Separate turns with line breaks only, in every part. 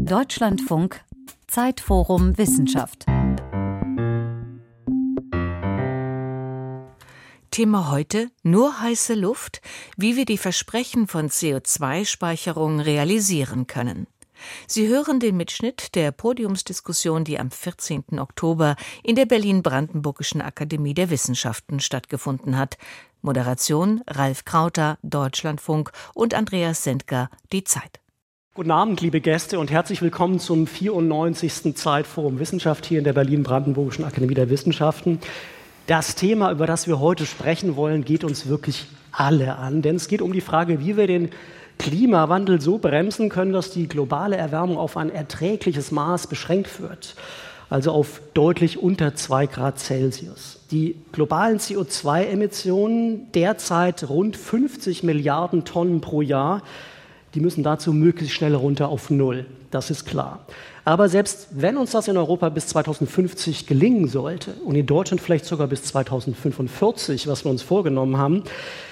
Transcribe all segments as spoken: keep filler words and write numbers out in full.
Deutschlandfunk Zeitforum Wissenschaft.
Thema heute: nur heiße Luft, wie wir die Versprechen von C O zwei Speicherung realisieren können. Sie hören den Mitschnitt der Podiumsdiskussion, die am vierzehnten Oktober in der Berlin-Brandenburgischen Akademie der Wissenschaften stattgefunden hat. Moderation Ralf Krauter, Deutschlandfunk, und Andreas Sendker, Die Zeit.
Guten Abend, liebe Gäste, und herzlich willkommen zum vierundneunzigsten Zeitforum Wissenschaft hier in der Berlin-Brandenburgischen Akademie der Wissenschaften. Das Thema, über das wir heute sprechen wollen, geht uns wirklich alle an, denn es geht um die Frage, wie wir den Klimawandel so bremsen können, dass die globale Erwärmung auf ein erträgliches Maß beschränkt wird, also auf deutlich unter zwei Grad Celsius. Die globalen C O zwei Emissionen, derzeit rund fünfzig Milliarden Tonnen pro Jahr, die müssen dazu möglichst schnell runter auf Null, das ist klar. Aber selbst wenn uns das in Europa bis zweitausendfünfzig gelingen sollte und in Deutschland vielleicht sogar bis zweitausendfünfundvierzig, was wir uns vorgenommen haben,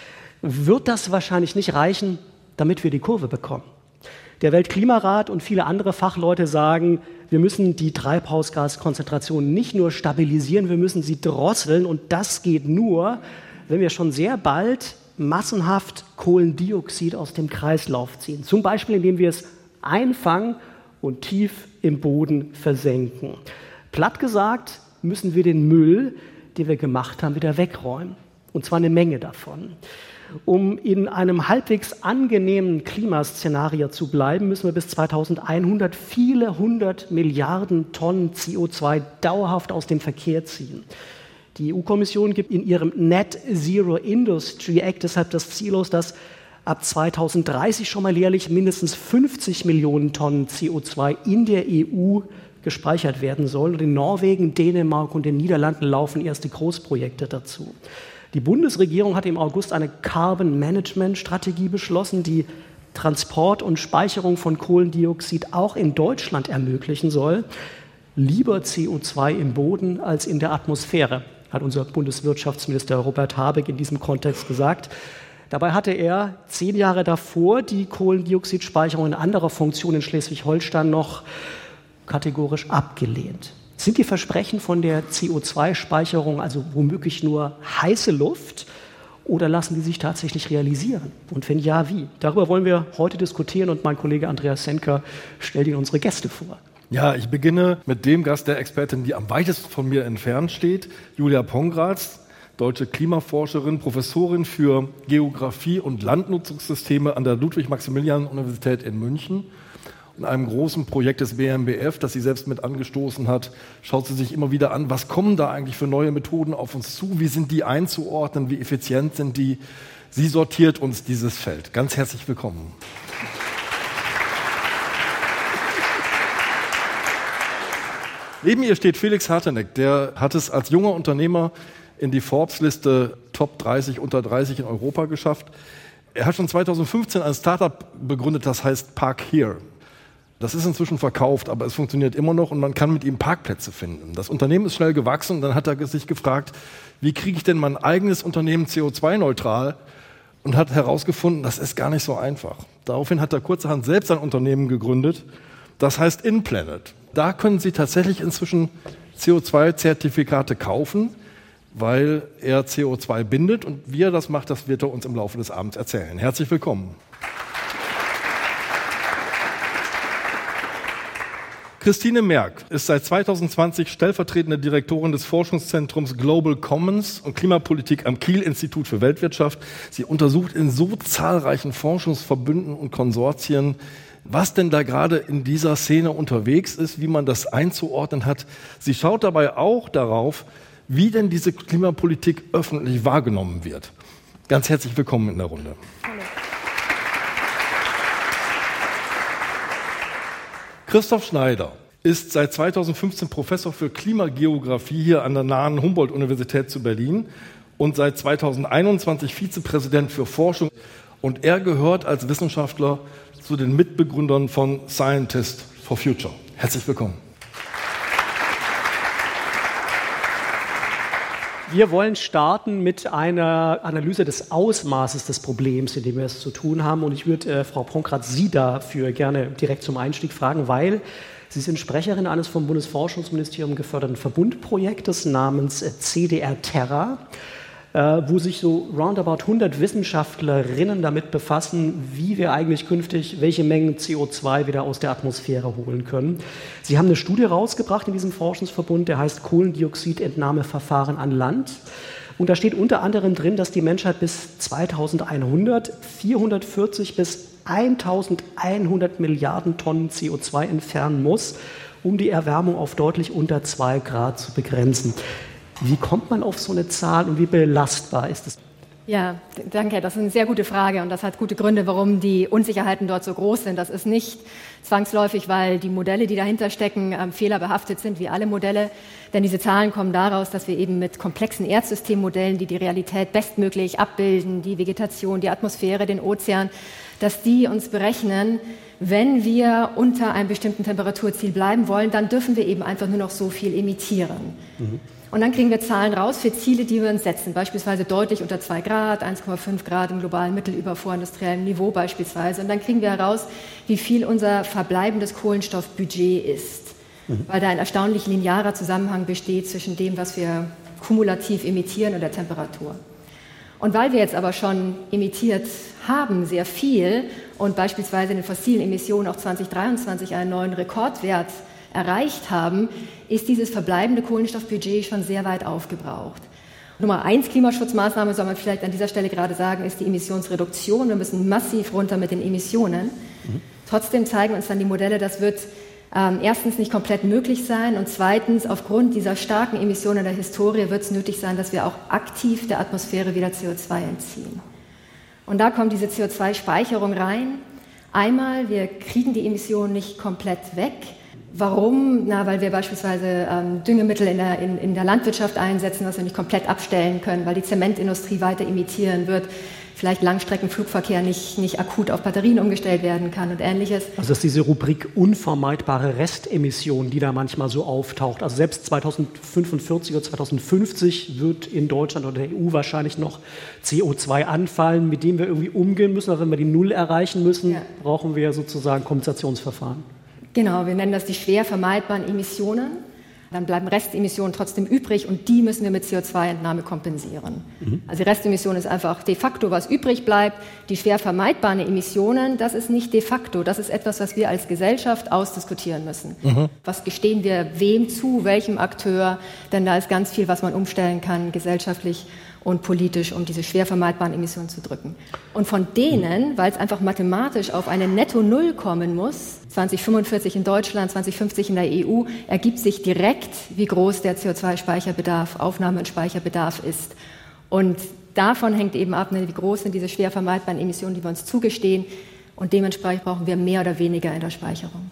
wird das wahrscheinlich nicht reichen, damit wir die Kurve bekommen. Der Weltklimarat und viele andere Fachleute sagen, wir müssen die Treibhausgaskonzentration nicht nur stabilisieren, wir müssen sie drosseln, und das geht nur, wenn wir schon sehr bald massenhaft Kohlendioxid aus dem Kreislauf ziehen. Zum Beispiel, indem wir es einfangen und tief im Boden versenken. Platt gesagt müssen wir den Müll, den wir gemacht haben, wieder wegräumen. Und zwar eine Menge davon. Um in einem halbwegs angenehmen Klimaszenario zu bleiben, müssen wir bis zweitausendeinhundert viele hundert Milliarden Tonnen C O zwei dauerhaft aus dem Verkehr ziehen. Die E U-Kommission gibt in ihrem Net Zero Industry Act deshalb das Ziel aus, dass ab zweitausenddreißig schon mal jährlich mindestens fünfzig Millionen Tonnen C O zwei in der E U gespeichert werden sollen. Und in Norwegen, Dänemark und den Niederlanden laufen erste Großprojekte dazu. Die Bundesregierung hat im August eine Carbon-Management-Strategie beschlossen, die Transport und Speicherung von Kohlendioxid auch in Deutschland ermöglichen soll. Lieber C O zwei im Boden als in der Atmosphäre, hat unser Bundeswirtschaftsminister Robert Habeck in diesem Kontext gesagt. Dabei hatte er zehn Jahre davor die Kohlendioxidspeicherung in anderer Funktion in Schleswig-Holstein noch kategorisch abgelehnt. Sind die Versprechen von der C O zwei Speicherung also womöglich nur heiße Luft, oder lassen die sich tatsächlich realisieren? Und wenn ja, wie? Darüber wollen wir heute diskutieren, und mein Kollege Andreas Sendker stellt Ihnen unsere Gäste vor.
Ja, ich beginne mit dem Gast der Expertin, die am weitesten von mir entfernt steht, Julia Pongratz, deutsche Klimaforscherin, Professorin für Geographie und Landnutzungssysteme an der Ludwig-Maximilian-Universität in München. In einem großen Projekt des B M B F, das sie selbst mit angestoßen hat, schaut sie sich immer wieder an, was kommen da eigentlich für neue Methoden auf uns zu, wie sind die einzuordnen, wie effizient sind die. Sie sortiert uns dieses Feld. Ganz herzlich willkommen. Neben ihr steht Felix Harteneck, der hat es als junger Unternehmer in die Forbes-Liste Top dreißig unter dreißig in Europa geschafft. Er hat schon zweitausendfünfzehn ein Startup begründet, das heißt Park Here. Das ist inzwischen verkauft, aber es funktioniert immer noch und man kann mit ihm Parkplätze finden. Das Unternehmen ist schnell gewachsen und dann hat er sich gefragt, wie kriege ich denn mein eigenes Unternehmen C O zwei neutral, und hat herausgefunden, das ist gar nicht so einfach. Daraufhin hat er kurzerhand selbst ein Unternehmen gegründet, das heißt InPlanet. Da können Sie tatsächlich inzwischen C O zwei Zertifikate kaufen, weil er C O zwei bindet, und wie er das macht, das wird er uns im Laufe des Abends erzählen. Herzlich willkommen. Christine Merck ist seit zweitausendzwanzig stellvertretende Direktorin des Forschungszentrums Global Commons und Klimapolitik am Kiel-Institut für Weltwirtschaft. Sie untersucht in so zahlreichen Forschungsverbünden und Konsortien, was denn da gerade in dieser Szene unterwegs ist, wie man das einzuordnen hat. Sie schaut dabei auch darauf, wie denn diese Klimapolitik öffentlich wahrgenommen wird. Ganz herzlich willkommen in der Runde. Hallo. Christoph Schneider ist seit zweitausendfünfzehn Professor für Klimageographie hier an der nahen Humboldt-Universität zu Berlin und seit zweitausendeinundzwanzig Vizepräsident für Forschung. Und er gehört als Wissenschaftler zu den Mitbegründern von Scientists for Future. Herzlich willkommen.
Wir wollen starten mit einer Analyse des Ausmaßes des Problems, in dem wir es zu tun haben. Und ich würde äh, Frau Pronkrath Sie dafür gerne direkt zum Einstieg fragen, weil Sie sind Sprecherin eines vom Bundesforschungsministerium geförderten Verbundprojektes namens C D R Terra, äh, wo sich so roundabout hundert Wissenschaftlerinnen damit befassen, wie wir eigentlich künftig welche Mengen C O zwei wieder aus der Atmosphäre holen können. Sie haben eine Studie rausgebracht in diesem Forschungsverbund, der heißt Kohlendioxidentnahmeverfahren an Land. Und da steht unter anderem drin, dass die Menschheit bis zweitausendeinhundert vierhundertvierzig bis eintausendeinhundert Milliarden Tonnen C O zwei entfernen muss, um die Erwärmung auf deutlich unter zwei Grad zu begrenzen. Wie kommt man auf so eine Zahl und wie belastbar ist es?
Ja, danke. Das ist eine sehr gute Frage und das hat gute Gründe, warum die Unsicherheiten dort so groß sind. Das ist nicht zwangsläufig, weil die Modelle, die dahinter stecken, ähm, fehlerbehaftet sind, wie alle Modelle. Denn diese Zahlen kommen daraus, dass wir eben mit komplexen Erdsystemmodellen, die die Realität bestmöglich abbilden, die Vegetation, die Atmosphäre, den Ozean, dass die uns berechnen, wenn wir unter einem bestimmten Temperaturziel bleiben wollen, dann dürfen wir eben einfach nur noch so viel emittieren. Mhm. Und dann kriegen wir Zahlen raus für Ziele, die wir uns setzen, beispielsweise deutlich unter zwei Grad, eins Komma fünf Grad im globalen Mittel über vorindustriellem Niveau beispielsweise. Und dann kriegen wir heraus, wie viel unser verbleibendes Kohlenstoffbudget ist, mhm. weil da ein erstaunlich linearer Zusammenhang besteht zwischen dem, was wir kumulativ emittieren und der Temperatur. Und weil wir jetzt aber schon emittiert haben, sehr viel, und beispielsweise in den fossilen Emissionen auch zweitausenddreiundzwanzig einen neuen Rekordwert erreicht haben, ist dieses verbleibende Kohlenstoffbudget schon sehr weit aufgebraucht. Nummer eins Klimaschutzmaßnahme, soll man vielleicht an dieser Stelle gerade sagen, ist die Emissionsreduktion. Wir müssen massiv runter mit den Emissionen. Mhm. Trotzdem zeigen uns dann die Modelle, das wird ähm, erstens nicht komplett möglich sein und zweitens, aufgrund dieser starken Emissionen der Historie wird es nötig sein, dass wir auch aktiv der Atmosphäre wieder C O zwei entziehen. Und da kommt diese C O zwei Speicherung rein. Einmal, wir kriegen die Emissionen nicht komplett weg. Warum? Na, weil wir beispielsweise ähm, Düngemittel in der, in, in der Landwirtschaft einsetzen, was wir nicht komplett abstellen können, weil die Zementindustrie weiter emittieren wird, vielleicht Langstreckenflugverkehr nicht, nicht akut auf Batterien umgestellt werden kann und Ähnliches.
Also das ist diese Rubrik unvermeidbare Restemissionen, die da manchmal so auftaucht. Also selbst zweitausendfünfundvierzig oder zweitausendfünfzig wird in Deutschland oder der E U wahrscheinlich noch C O zwei anfallen, mit dem wir irgendwie umgehen müssen. Aber wenn wir die Null erreichen müssen, ja. brauchen wir sozusagen Kompensationsverfahren.
Genau, wir nennen das die schwer vermeidbaren Emissionen. Dann bleiben Restemissionen trotzdem übrig und die müssen wir mit C O zwei Entnahme kompensieren. Mhm. Also die Restemission ist einfach de facto, was übrig bleibt. Die schwer vermeidbaren Emissionen, das ist nicht de facto. Das ist etwas, was wir als Gesellschaft ausdiskutieren müssen. Mhm. Was gestehen wir wem zu, welchem Akteur? Denn da ist ganz viel, was man umstellen kann, gesellschaftlich und politisch, um diese schwer vermeidbaren Emissionen zu drücken. Und von denen, weil es einfach mathematisch auf eine Netto-Null kommen muss, zweitausendfünfundvierzig in Deutschland, zweitausendfünfzig in der E U, ergibt sich direkt, wie groß der C O zwei Speicherbedarf, Aufnahme- und Speicherbedarf ist. Und davon hängt eben ab, wie groß sind diese schwer vermeidbaren Emissionen, die wir uns zugestehen. Und dementsprechend brauchen wir mehr oder weniger in der Speicherung.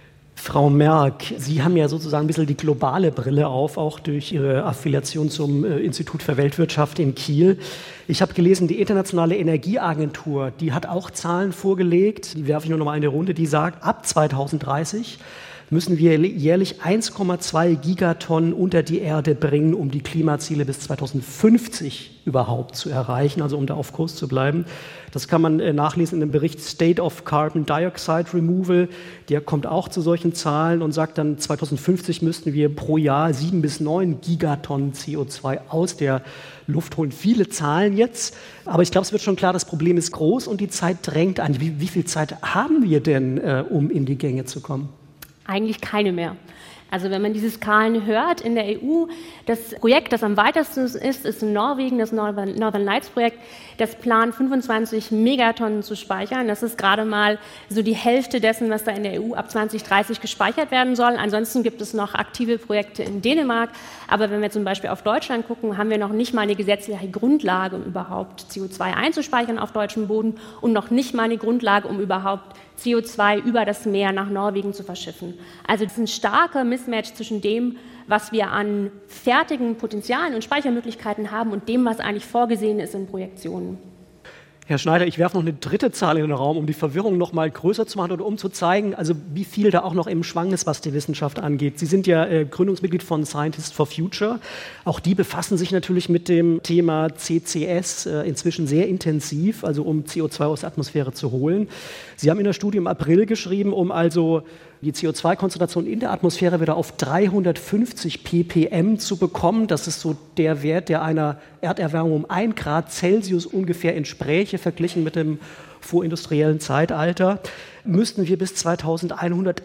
Frau Merck, Sie haben ja sozusagen ein bisschen die globale Brille auf, auch durch Ihre Affiliation zum Institut für Weltwirtschaft in Kiel. Ich habe gelesen, die Internationale Energieagentur, die hat auch Zahlen vorgelegt, die werfe ich nur noch mal in die Runde, die sagt, ab zweitausenddreißig müssen wir jährlich eins Komma zwei Gigatonnen unter die Erde bringen, um die Klimaziele bis zweitausendfünfzig überhaupt zu erreichen, also um da auf Kurs zu bleiben. Das kann man nachlesen in dem Bericht State of Carbon Dioxide Removal. Der kommt auch zu solchen Zahlen und sagt dann, zweitausendfünfzig müssten wir pro Jahr sieben bis neun Gigatonnen C O zwei aus der Luft holen. Viele Zahlen jetzt, aber ich glaube, es wird schon klar, das Problem ist groß und die Zeit drängt an. Wie, wie viel Zeit haben wir denn, äh, um in die Gänge zu kommen?
Eigentlich keine mehr. Also wenn man diese Skalen hört in der E U, das Projekt, das am weitesten ist, ist in Norwegen, das Northern Lights Projekt, das plant fünfundzwanzig Megatonnen zu speichern. Das ist gerade mal so die Hälfte dessen, was da in der E U ab zweitausenddreißig gespeichert werden soll. Ansonsten gibt es noch aktive Projekte in Dänemark. Aber wenn wir zum Beispiel auf Deutschland gucken, haben wir noch nicht mal eine gesetzliche Grundlage, um überhaupt C O zwei einzuspeichern auf deutschem Boden und noch nicht mal eine Grundlage, um überhaupt C O zwei über das Meer nach Norwegen zu verschiffen. Also das ist ein starker Mismatch zwischen dem, was wir an fertigen Potenzialen und Speichermöglichkeiten haben und dem, was eigentlich vorgesehen ist in Projektionen.
Herr Schneider, ich werfe noch eine dritte Zahl in den Raum, um die Verwirrung noch mal größer zu machen und um zu zeigen, also wie viel da auch noch im Schwang ist, was die Wissenschaft angeht. Sie sind ja äh, Gründungsmitglied von Scientists for Future. Auch die befassen sich natürlich mit dem Thema C C S äh, inzwischen sehr intensiv, also um C O zwei aus der Atmosphäre zu holen. Sie haben in der Studie im April geschrieben, um also die C O zwei Konzentration in der Atmosphäre wieder auf dreihundertfünfzig ppm zu bekommen. Das ist so der Wert, der einer Erderwärmung um ein Grad Celsius ungefähr entspräche, verglichen mit dem vorindustriellen Zeitalter, müssten wir bis zweitausendeinhundert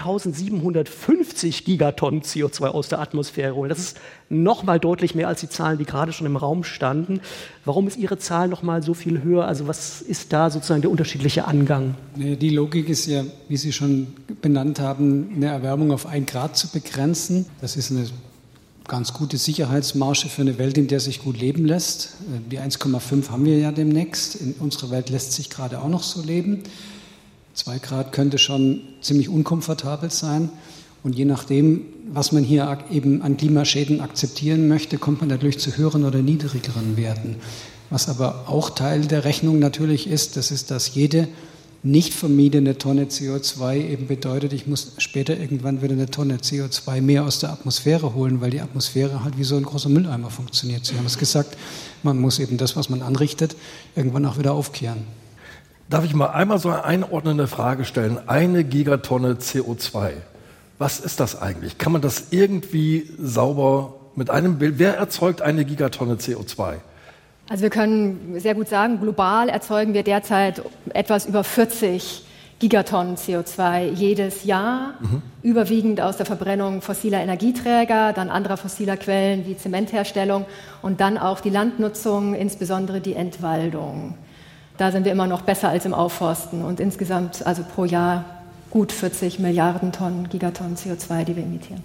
eintausendsiebenhundertfünfzig Gigatonnen C O zwei aus der Atmosphäre holen. Das ist noch mal deutlich mehr als die Zahlen, die gerade schon im Raum standen. Warum ist Ihre Zahl noch mal so viel höher? Also was ist da sozusagen der unterschiedliche Angang?
Die Logik ist ja, wie Sie schon benannt haben, eine Erwärmung auf ein Grad zu begrenzen. Das ist eine ganz gute Sicherheitsmarge für eine Welt, in der sich gut leben lässt. Die eins Komma fünf haben wir ja demnächst. In unserer Welt lässt sich gerade auch noch so leben. Zwei Grad könnte schon ziemlich unkomfortabel sein. Und je nachdem, was man hier eben an Klimaschäden akzeptieren möchte, kommt man natürlich zu höheren oder niedrigeren Werten. Was aber auch Teil der Rechnung natürlich ist, das ist, dass jede nicht vermiedene Tonne C O zwei eben bedeutet, ich muss später irgendwann wieder eine Tonne C O zwei mehr aus der Atmosphäre holen, weil die Atmosphäre halt wie so ein großer Mülleimer funktioniert. Sie haben es gesagt, man muss eben das, was man anrichtet, irgendwann auch wieder aufkehren.
Darf ich mal einmal so eine einordnende Frage stellen? Eine Gigatonne C O zwei. Was ist das eigentlich? Kann man das irgendwie sauber mit einem Bild? Wer erzeugt eine Gigatonne C O zwei?
Also wir können sehr gut sagen, global erzeugen wir derzeit etwas über vierzig Gigatonnen C O zwei jedes Jahr, mhm. überwiegend aus der Verbrennung fossiler Energieträger, dann anderer fossiler Quellen wie Zementherstellung und dann auch die Landnutzung, insbesondere die Entwaldung. Da sind wir immer noch besser als im Aufforsten und insgesamt also pro Jahr gut vierzig Milliarden Tonnen, Gigatonnen C O zwei, die wir emittieren.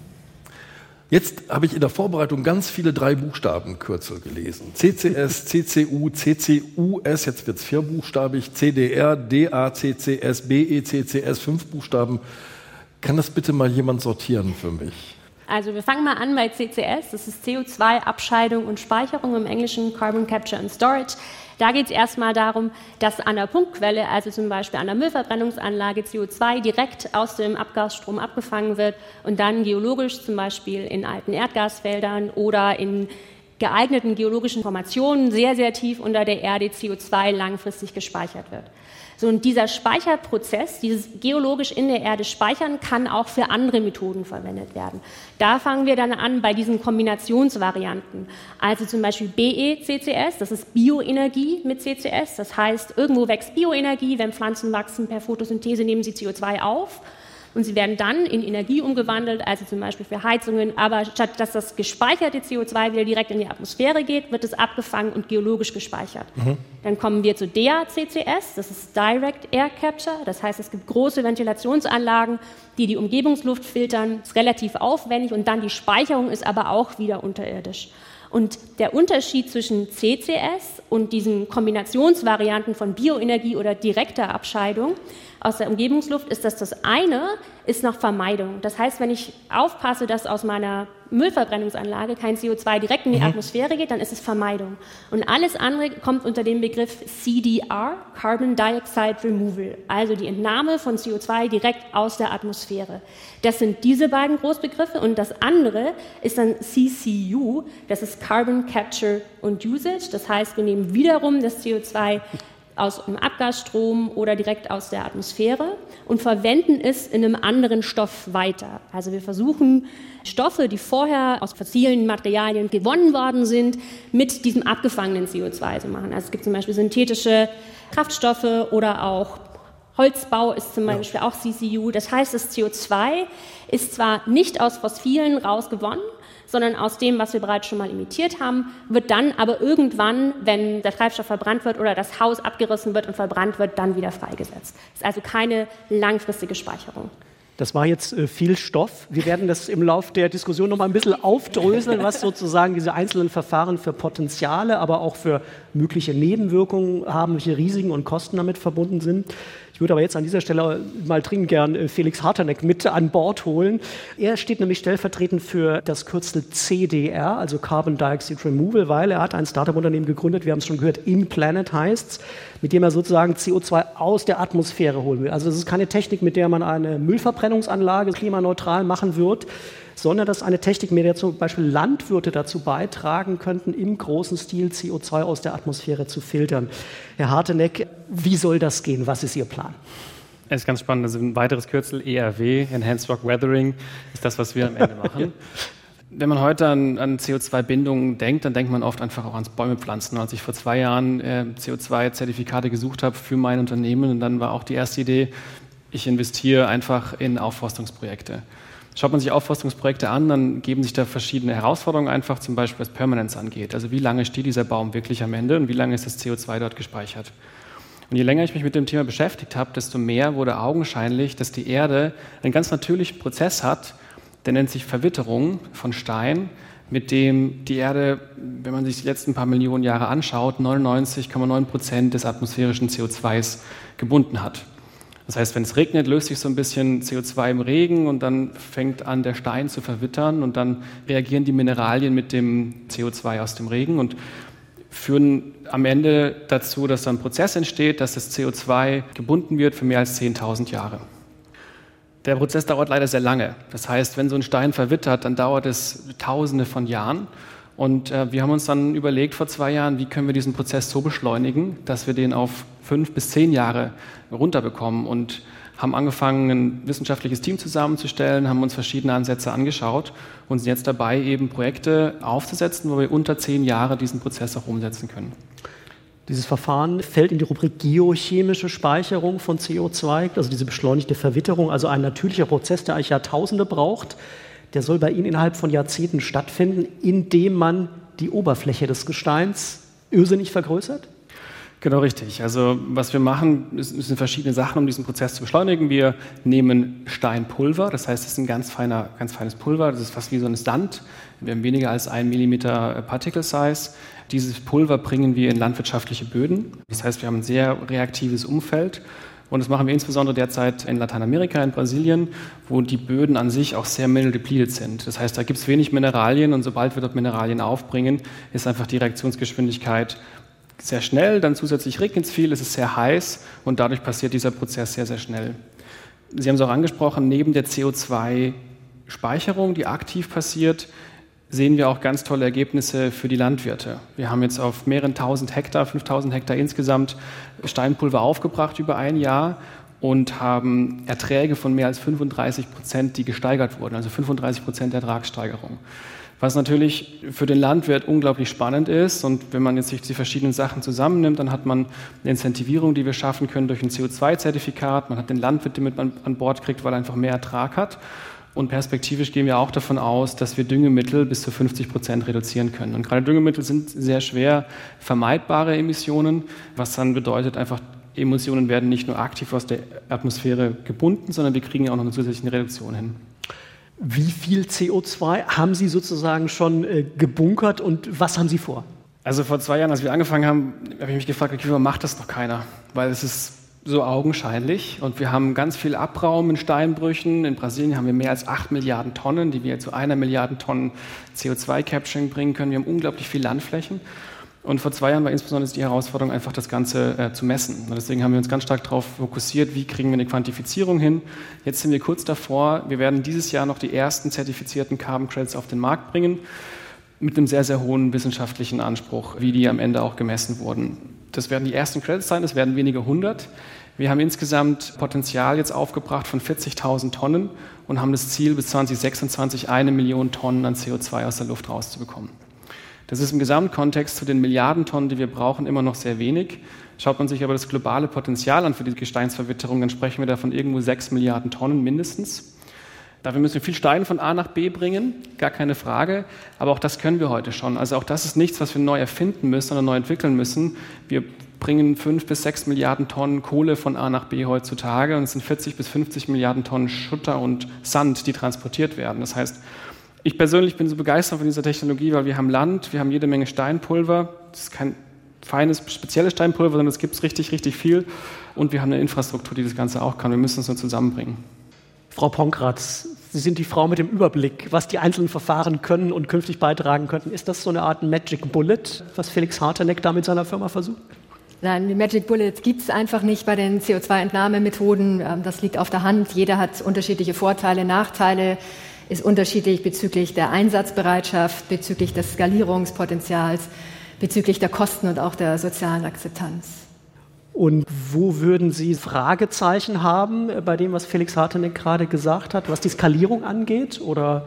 Jetzt habe ich in der Vorbereitung ganz viele Drei-Buchstaben-Kürzel gelesen. C C S, C C U, C C U S, jetzt wird es vierbuchstabig, C D R, D A C C S, B E C C S, fünf Buchstaben. Kann das bitte mal jemand sortieren für mich?
Also wir fangen mal an bei C C S, das ist C O zwei Abscheidung und Speicherung, im Englischen Carbon Capture and Storage. Da geht es erstmal darum, dass an der Punktquelle, also zum Beispiel an der Müllverbrennungsanlage, C O zwei direkt aus dem Abgasstrom abgefangen wird und dann geologisch, zum Beispiel in alten Erdgasfeldern oder in geeigneten geologischen Formationen sehr, sehr tief unter der Erde C O zwei langfristig gespeichert wird. So, und dieser Speicherprozess, dieses geologisch in der Erde speichern, kann auch für andere Methoden verwendet werden. Da fangen wir dann an bei diesen Kombinationsvarianten. Also zum Beispiel B E C C S, das ist Bioenergie mit C C S. Das heißt, irgendwo wächst Bioenergie, wenn Pflanzen wachsen per Photosynthese, nehmen sie C O zwei auf. Und sie werden dann in Energie umgewandelt, also zum Beispiel für Heizungen. Aber statt dass das gespeicherte C O zwei wieder direkt in die Atmosphäre geht, wird es abgefangen und geologisch gespeichert. Mhm. Dann kommen wir zu D A C C S, das ist Direct Air Capture. Das heißt, es gibt große Ventilationsanlagen, die die Umgebungsluft filtern. Das ist relativ aufwendig und dann die Speicherung ist aber auch wieder unterirdisch. Und der Unterschied zwischen C C S und diesen Kombinationsvarianten von Bioenergie oder direkter Abscheidung aus der Umgebungsluft ist, dass das eine ist nach Vermeidung. Das heißt, wenn ich aufpasse, dass aus meiner Müllverbrennungsanlage kein C O zwei direkt in die mhm. Atmosphäre geht, dann ist es Vermeidung. Und alles andere kommt unter dem Begriff C D R, Carbon Dioxide Removal, also die Entnahme von C O zwei direkt aus der Atmosphäre. Das sind diese beiden Großbegriffe und das andere ist dann C C U, das ist Carbon Capture und Usage. Das heißt, wir nehmen wiederum das C O zwei aus dem Abgasstrom oder direkt aus der Atmosphäre und verwenden es in einem anderen Stoff weiter. Also wir versuchen, Stoffe, die vorher aus fossilen Materialien gewonnen worden sind, mit diesem abgefangenen C O zwei zu machen. Also es gibt zum Beispiel synthetische Kraftstoffe oder auch Holzbau ist zum Beispiel auch C C U. Das heißt, das C O zwei ist zwar nicht aus Fossilen rausgewonnen, sondern aus dem, was wir bereits schon mal emittiert haben, wird dann aber irgendwann, wenn der Treibstoff verbrannt wird oder das Haus abgerissen wird und verbrannt wird, dann wieder freigesetzt. Das ist also keine langfristige Speicherung.
Das war jetzt äh, viel Stoff. Wir werden das im Laufe der Diskussion noch mal ein bisschen aufdröseln, was sozusagen diese einzelnen Verfahren für Potenziale, aber auch für mögliche Nebenwirkungen haben, welche Risiken und Kosten damit verbunden sind. Ich würde aber jetzt an dieser Stelle mal dringend gern Felix Harteneck mit an Bord holen. Er steht nämlich stellvertretend für das Kürzel C D R, also Carbon Dioxide Removal, weil er hat ein Startup-Unternehmen gegründet, wir haben es schon gehört, InPlanet heißt's. mit dem er sozusagen C O zwei aus der Atmosphäre holen will. Also das ist keine Technik, mit der man eine Müllverbrennungsanlage klimaneutral machen wird, sondern das ist eine Technik, mit der zum Beispiel Landwirte dazu beitragen könnten, im großen Stil C O zwei aus der Atmosphäre zu filtern. Herr Harteneck, wie soll das gehen? Was ist Ihr Plan?
Es ist ganz spannend, also ein weiteres Kürzel, E R W, Enhanced Rock Weathering, ist das, was wir am Ende machen. Wenn man heute an, an C O zwei Bindungen denkt, dann denkt man oft einfach auch ans Bäume pflanzen. Als ich vor zwei Jahren äh, C O zwei Zertifikate gesucht habe für mein Unternehmen, und dann war auch die erste Idee, ich investiere einfach in Aufforstungsprojekte. Schaut man sich Aufforstungsprojekte an, dann geben sich da verschiedene Herausforderungen einfach, zum Beispiel was Permanence angeht. Also wie lange steht dieser Baum wirklich am Ende und wie lange ist das C O zwei dort gespeichert? Und je länger ich mich mit dem Thema beschäftigt habe, desto mehr wurde augenscheinlich, dass die Erde einen ganz natürlichen Prozess hat, der nennt sich Verwitterung von Stein, mit dem die Erde, wenn man sich die letzten paar Millionen Jahre anschaut, neunundneunzig Komma neun Prozent des atmosphärischen C O zwei gebunden hat. Das heißt, wenn es regnet, löst sich so ein bisschen C O zwei im Regen und dann fängt an, der Stein zu verwittern und dann reagieren die Mineralien mit dem C O zwei aus dem Regen und führen am Ende dazu, dass da ein Prozess entsteht, dass das C O zwei gebunden wird für mehr als zehntausend Jahre. Der Prozess dauert leider sehr lange. Das heißt, wenn so ein Stein verwittert, dann dauert es Tausende von Jahren. Und äh, wir haben uns dann überlegt vor zwei Jahren, wie können wir diesen Prozess so beschleunigen, dass wir den auf fünf bis zehn Jahre runterbekommen und haben angefangen, ein wissenschaftliches Team zusammenzustellen, haben uns verschiedene Ansätze angeschaut und sind jetzt dabei, eben Projekte aufzusetzen, wo wir unter zehn Jahre diesen Prozess auch umsetzen können.
Dieses Verfahren fällt in die Rubrik geochemische Speicherung von C O zwei, also diese beschleunigte Verwitterung, also ein natürlicher Prozess, der eigentlich Jahrtausende braucht. Der soll bei Ihnen innerhalb von Jahrzehnten stattfinden, indem man die Oberfläche des Gesteins irrsinnig vergrößert?
Genau richtig. Also was wir machen, sind verschiedene Sachen, um diesen Prozess zu beschleunigen. Wir nehmen Steinpulver, das heißt, es ist ein ganz, feiner, ganz feines Pulver, das ist fast wie so ein Sand. Wir haben weniger als ein Millimeter Particle Size. Dieses Pulver bringen wir in landwirtschaftliche Böden. Das heißt, wir haben ein sehr reaktives Umfeld. Und das machen wir insbesondere derzeit in Lateinamerika, in Brasilien, wo die Böden an sich auch sehr mineral depleted sind. Das heißt, da gibt es wenig Mineralien und sobald wir dort Mineralien aufbringen, ist einfach die Reaktionsgeschwindigkeit sehr schnell. Dann zusätzlich regnet es viel, es ist sehr heiß und dadurch passiert dieser Prozess sehr, sehr schnell. Sie haben es auch angesprochen, neben der C O zwei Speicherung, die aktiv passiert, sehen wir auch ganz tolle Ergebnisse für die Landwirte. Wir haben jetzt auf mehreren tausend Hektar, fünftausend Hektar insgesamt Steinpulver aufgebracht über ein Jahr und haben Erträge von mehr als fünfunddreißig Prozent, die gesteigert wurden, also fünfunddreißig Prozent Ertragssteigerung. Was natürlich für den Landwirt unglaublich spannend ist und wenn man jetzt sich die verschiedenen Sachen zusammennimmt, dann hat man eine Incentivierung, die wir schaffen können durch ein C O zwei Zertifikat, man hat den Landwirt, den man an Bord kriegt, weil er einfach mehr Ertrag hat. Und perspektivisch gehen wir auch davon aus, dass wir Düngemittel bis zu fünfzig Prozent reduzieren können. Und gerade Düngemittel sind sehr schwer vermeidbare Emissionen, was dann bedeutet einfach, Emissionen werden nicht nur aktiv aus der Atmosphäre gebunden, sondern wir kriegen auch noch eine zusätzliche Reduktion hin.
Wie viel C O zwei haben Sie sozusagen schon äh, gebunkert und was haben Sie vor?
Also vor zwei Jahren, als wir angefangen haben, habe ich mich gefragt, okay, warum macht das noch keiner? Weil es ist so augenscheinlich und wir haben ganz viel Abraum in Steinbrüchen. In Brasilien haben wir mehr als acht Milliarden Tonnen, die wir zu einer Milliarde Tonnen C O zwei Capturing bringen können. Wir haben unglaublich viel Landflächen und vor zwei Jahren war insbesondere die Herausforderung, einfach das Ganze äh, zu messen. Und deswegen haben wir uns ganz stark darauf fokussiert, wie kriegen wir eine Quantifizierung hin. Jetzt sind wir kurz davor, wir werden dieses Jahr noch die ersten zertifizierten Carbon Credits auf den Markt bringen, mit einem sehr, sehr hohen wissenschaftlichen Anspruch, wie die am Ende auch gemessen wurden. Das werden die ersten Credits sein, das werden wenige hundert. Wir haben insgesamt Potenzial jetzt aufgebracht von vierzigtausend Tonnen und haben das Ziel, bis zwanzig sechsundzwanzig eine Million Tonnen an C O zwei aus der Luft rauszubekommen. Das ist im Gesamtkontext zu den Milliarden Tonnen, die wir brauchen, immer noch sehr wenig. Schaut man sich aber das globale Potenzial an für die Gesteinsverwitterung, dann sprechen wir da von irgendwo sechs Milliarden Tonnen mindestens. Dafür müssen wir viel Stein von A nach B bringen, gar keine Frage, aber auch das können wir heute schon. Also auch das ist nichts, was wir neu erfinden müssen oder neu entwickeln müssen. Wir bringen fünf bis sechs Milliarden Tonnen Kohle von A nach B heutzutage und es sind vierzig bis fünfzig Milliarden Tonnen Schutter und Sand, die transportiert werden. Das heißt, ich persönlich bin so begeistert von dieser Technologie, weil wir haben Land, wir haben jede Menge Steinpulver, das ist kein feines, spezielles Steinpulver, sondern es gibt es richtig, richtig viel und wir haben eine Infrastruktur, die das Ganze auch kann. Wir müssen es nur zusammenbringen.
Frau Ponkratz, Sie sind die Frau mit dem Überblick, was die einzelnen Verfahren können und künftig beitragen könnten. Ist das so eine Art Magic Bullet, was Felix Harteneck da mit seiner Firma versucht?
Nein, die Magic Bullets gibt es einfach nicht bei den C O zwei Entnahmemethoden. Das liegt auf der Hand. Jeder hat unterschiedliche Vorteile, Nachteile, ist unterschiedlich bezüglich der Einsatzbereitschaft, bezüglich des Skalierungspotenzials, bezüglich der Kosten und auch der sozialen Akzeptanz.
Und wo würden Sie Fragezeichen haben bei dem, was Felix Hartennegg gerade gesagt hat, was die Skalierung angeht? Oder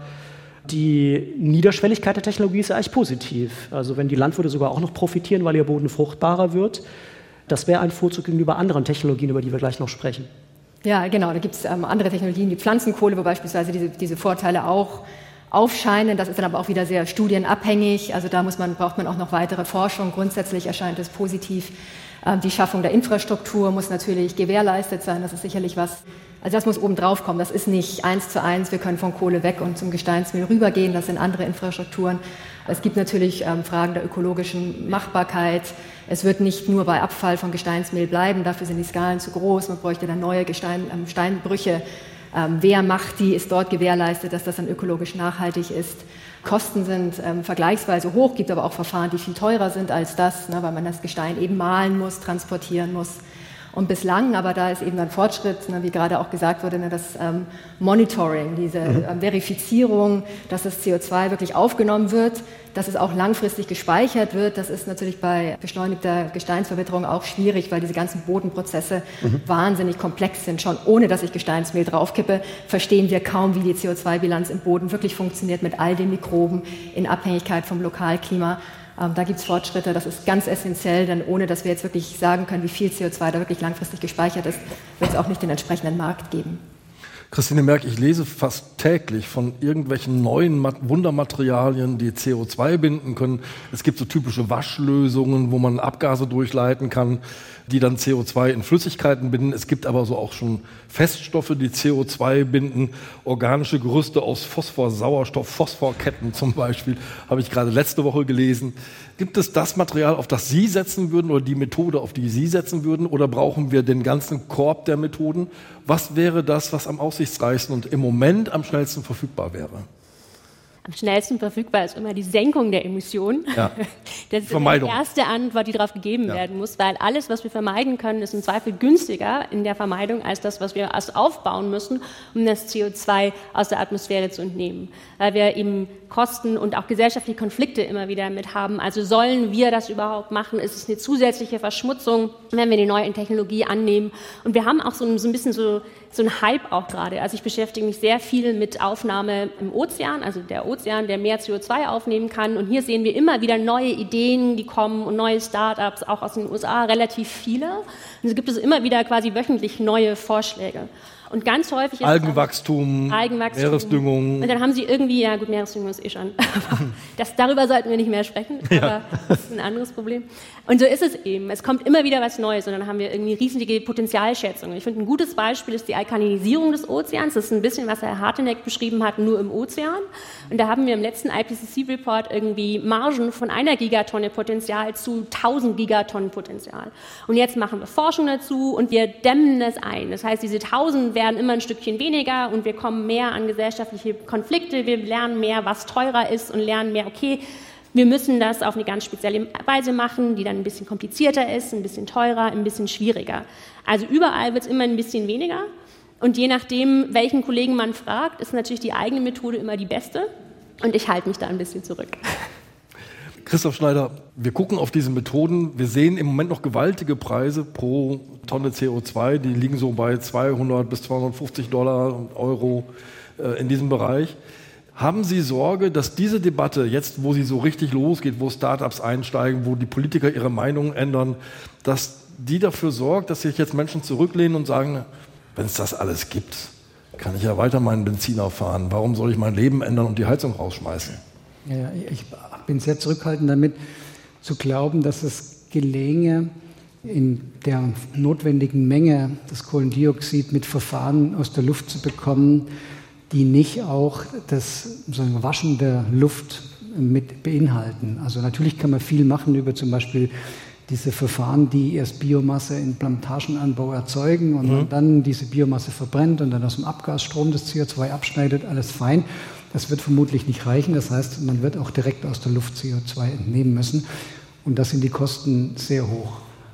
die Niederschwelligkeit der Technologie ist ja eigentlich positiv. Also wenn die Landwirte sogar auch noch profitieren, weil ihr Boden fruchtbarer wird, das wäre ein Vorzug gegenüber anderen Technologien, über die wir gleich noch sprechen.
Ja, genau. Da gibt es ähm, andere Technologien, die Pflanzenkohle, wo beispielsweise diese, diese Vorteile auch aufscheinen. Das ist dann aber auch wieder sehr studienabhängig. Also da muss man, braucht man auch noch weitere Forschung. Grundsätzlich erscheint es positiv. Ähm, die Schaffung der Infrastruktur muss natürlich gewährleistet sein. Das ist sicherlich was, also das muss oben drauf kommen. Das ist nicht eins zu eins, wir können von Kohle weg und zum Gesteinsmehl rübergehen. Das sind andere Infrastrukturen. Es gibt natürlich ähm, Fragen der ökologischen Machbarkeit. Es wird nicht nur bei Abfall von Gesteinsmehl bleiben. Dafür sind die Skalen zu groß. Man bräuchte dann neue Gestein, ähm, Steinbrüche. Ähm, wer macht die? Ist dort gewährleistet, dass das dann ökologisch nachhaltig ist? Kosten sind ähm, vergleichsweise hoch, gibt aber auch Verfahren, die viel teurer sind als das, ne, weil man das Gestein eben mahlen muss, transportieren muss. Und bislang, aber da ist eben ein Fortschritt, ne, wie gerade auch gesagt wurde, ne, das ähm, Monitoring, diese ähm, Verifizierung, dass das C O zwei wirklich aufgenommen wird, dass es auch langfristig gespeichert wird. Das ist natürlich bei beschleunigter Gesteinsverwitterung auch schwierig, weil diese ganzen Bodenprozesse mhm. wahnsinnig komplex sind. Schon ohne, dass ich Gesteinsmehl draufkippe, verstehen wir kaum, wie die C O zwei Bilanz im Boden wirklich funktioniert mit all den Mikroben in Abhängigkeit vom Lokalklima. Ähm, da gibt es Fortschritte, das ist ganz essentiell, denn ohne, dass wir jetzt wirklich sagen können, wie viel C O zwei da wirklich langfristig gespeichert ist, wird es auch nicht den entsprechenden Markt geben.
Christine Merck, ich lese fast täglich von irgendwelchen neuen Wundermaterialien, die C O zwei binden können. Es gibt so typische Waschlösungen, wo man Abgase durchleiten kann, die dann C O zwei in Flüssigkeiten binden. Es gibt aber so auch schon Feststoffe, die C O zwei binden. Organische Gerüste aus Phosphor, Sauerstoff, Phosphorketten zum Beispiel, habe ich gerade letzte Woche gelesen. Gibt es das Material, auf das Sie setzen würden oder die Methode, auf die Sie setzen würden? Oder brauchen wir den ganzen Korb der Methoden? Was wäre das, was am aussichtsreichsten und im Moment am schnellsten verfügbar wäre?
Am schnellsten verfügbar ist immer die Senkung der Emissionen. Ja. Das ist die erste Antwort, die darauf gegeben ja. werden muss, weil alles, was wir vermeiden können, ist im Zweifel günstiger in der Vermeidung als das, was wir erst aufbauen müssen, um das C O zwei aus der Atmosphäre zu entnehmen. Weil wir eben Kosten und auch gesellschaftliche Konflikte immer wieder mit haben. Also sollen wir das überhaupt machen? Ist es eine zusätzliche Verschmutzung, wenn wir die neue Technologie annehmen? Und wir haben auch so ein, so ein bisschen so, so einen Hype auch gerade. Also ich beschäftige mich sehr viel mit Aufnahme im Ozean, also der Ozean, der mehr C O zwei aufnehmen kann. Und hier sehen wir immer wieder neue Ideen, die kommen und neue Start-ups, auch aus den U S A, relativ viele. Und so gibt es immer wieder quasi wöchentlich neue Vorschläge. Und ganz häufig ist
Algenwachstum,
Algenwachstum,
Meeresdüngung.
Und dann haben sie irgendwie, ja gut, Meeresdüngung ist eh schon. das, darüber sollten wir nicht mehr sprechen, aber ja. das ist ein anderes Problem. Und so ist es eben. Es kommt immer wieder was Neues und dann haben wir irgendwie riesige Potenzialschätzungen. Ich finde, ein gutes Beispiel ist die Alkalinisierung des Ozeans. Das ist ein bisschen, was Herr Hartennegg beschrieben hat, nur im Ozean. Und da haben wir im letzten I P C C-Report irgendwie Margen von einer Gigatonne Potenzial zu tausend Gigatonnen Potenzial. Und jetzt machen wir Forschung dazu und wir dämmen das ein. Das heißt, diese tausend werden immer ein Stückchen weniger und wir kommen mehr an gesellschaftliche Konflikte, wir lernen mehr, was teurer ist und lernen mehr, okay, wir müssen das auf eine ganz spezielle Weise machen, die dann ein bisschen komplizierter ist, ein bisschen teurer, ein bisschen schwieriger. Also überall wird es immer ein bisschen weniger und je nachdem, welchen Kollegen man fragt, ist natürlich die eigene Methode immer die beste und ich halte mich da ein bisschen zurück.
Christoph Schneider, wir gucken auf diese Methoden. Wir sehen im Moment noch gewaltige Preise pro Tonne C O zwei. Die liegen so bei zweihundert bis zweihundertfünfzig Dollar und Euro äh, in diesem Bereich. Haben Sie Sorge, dass diese Debatte jetzt, wo sie so richtig losgeht, wo Startups einsteigen, wo die Politiker ihre Meinung ändern, dass die dafür sorgt, dass sich jetzt Menschen zurücklehnen und sagen, wenn es das alles gibt, kann ich ja weiter meinen Benziner fahren. Warum soll ich mein Leben ändern und die Heizung rausschmeißen?
Ja, ich bin sehr zurückhaltend damit, zu glauben, dass es gelänge, in der notwendigen Menge das Kohlendioxid mit Verfahren aus der Luft zu bekommen, die nicht auch das sozusagen Waschen der Luft mit beinhalten. Also natürlich kann man viel machen über zum Beispiel diese Verfahren, die erst Biomasse in Plantagenanbau erzeugen und mhm. dann diese Biomasse verbrennt und dann aus dem Abgasstrom das C O zwei abschneidet, alles fein. Das wird vermutlich nicht reichen. Das heißt, man wird auch direkt aus der Luft C O zwei entnehmen müssen. Und da sind die Kosten sehr hoch.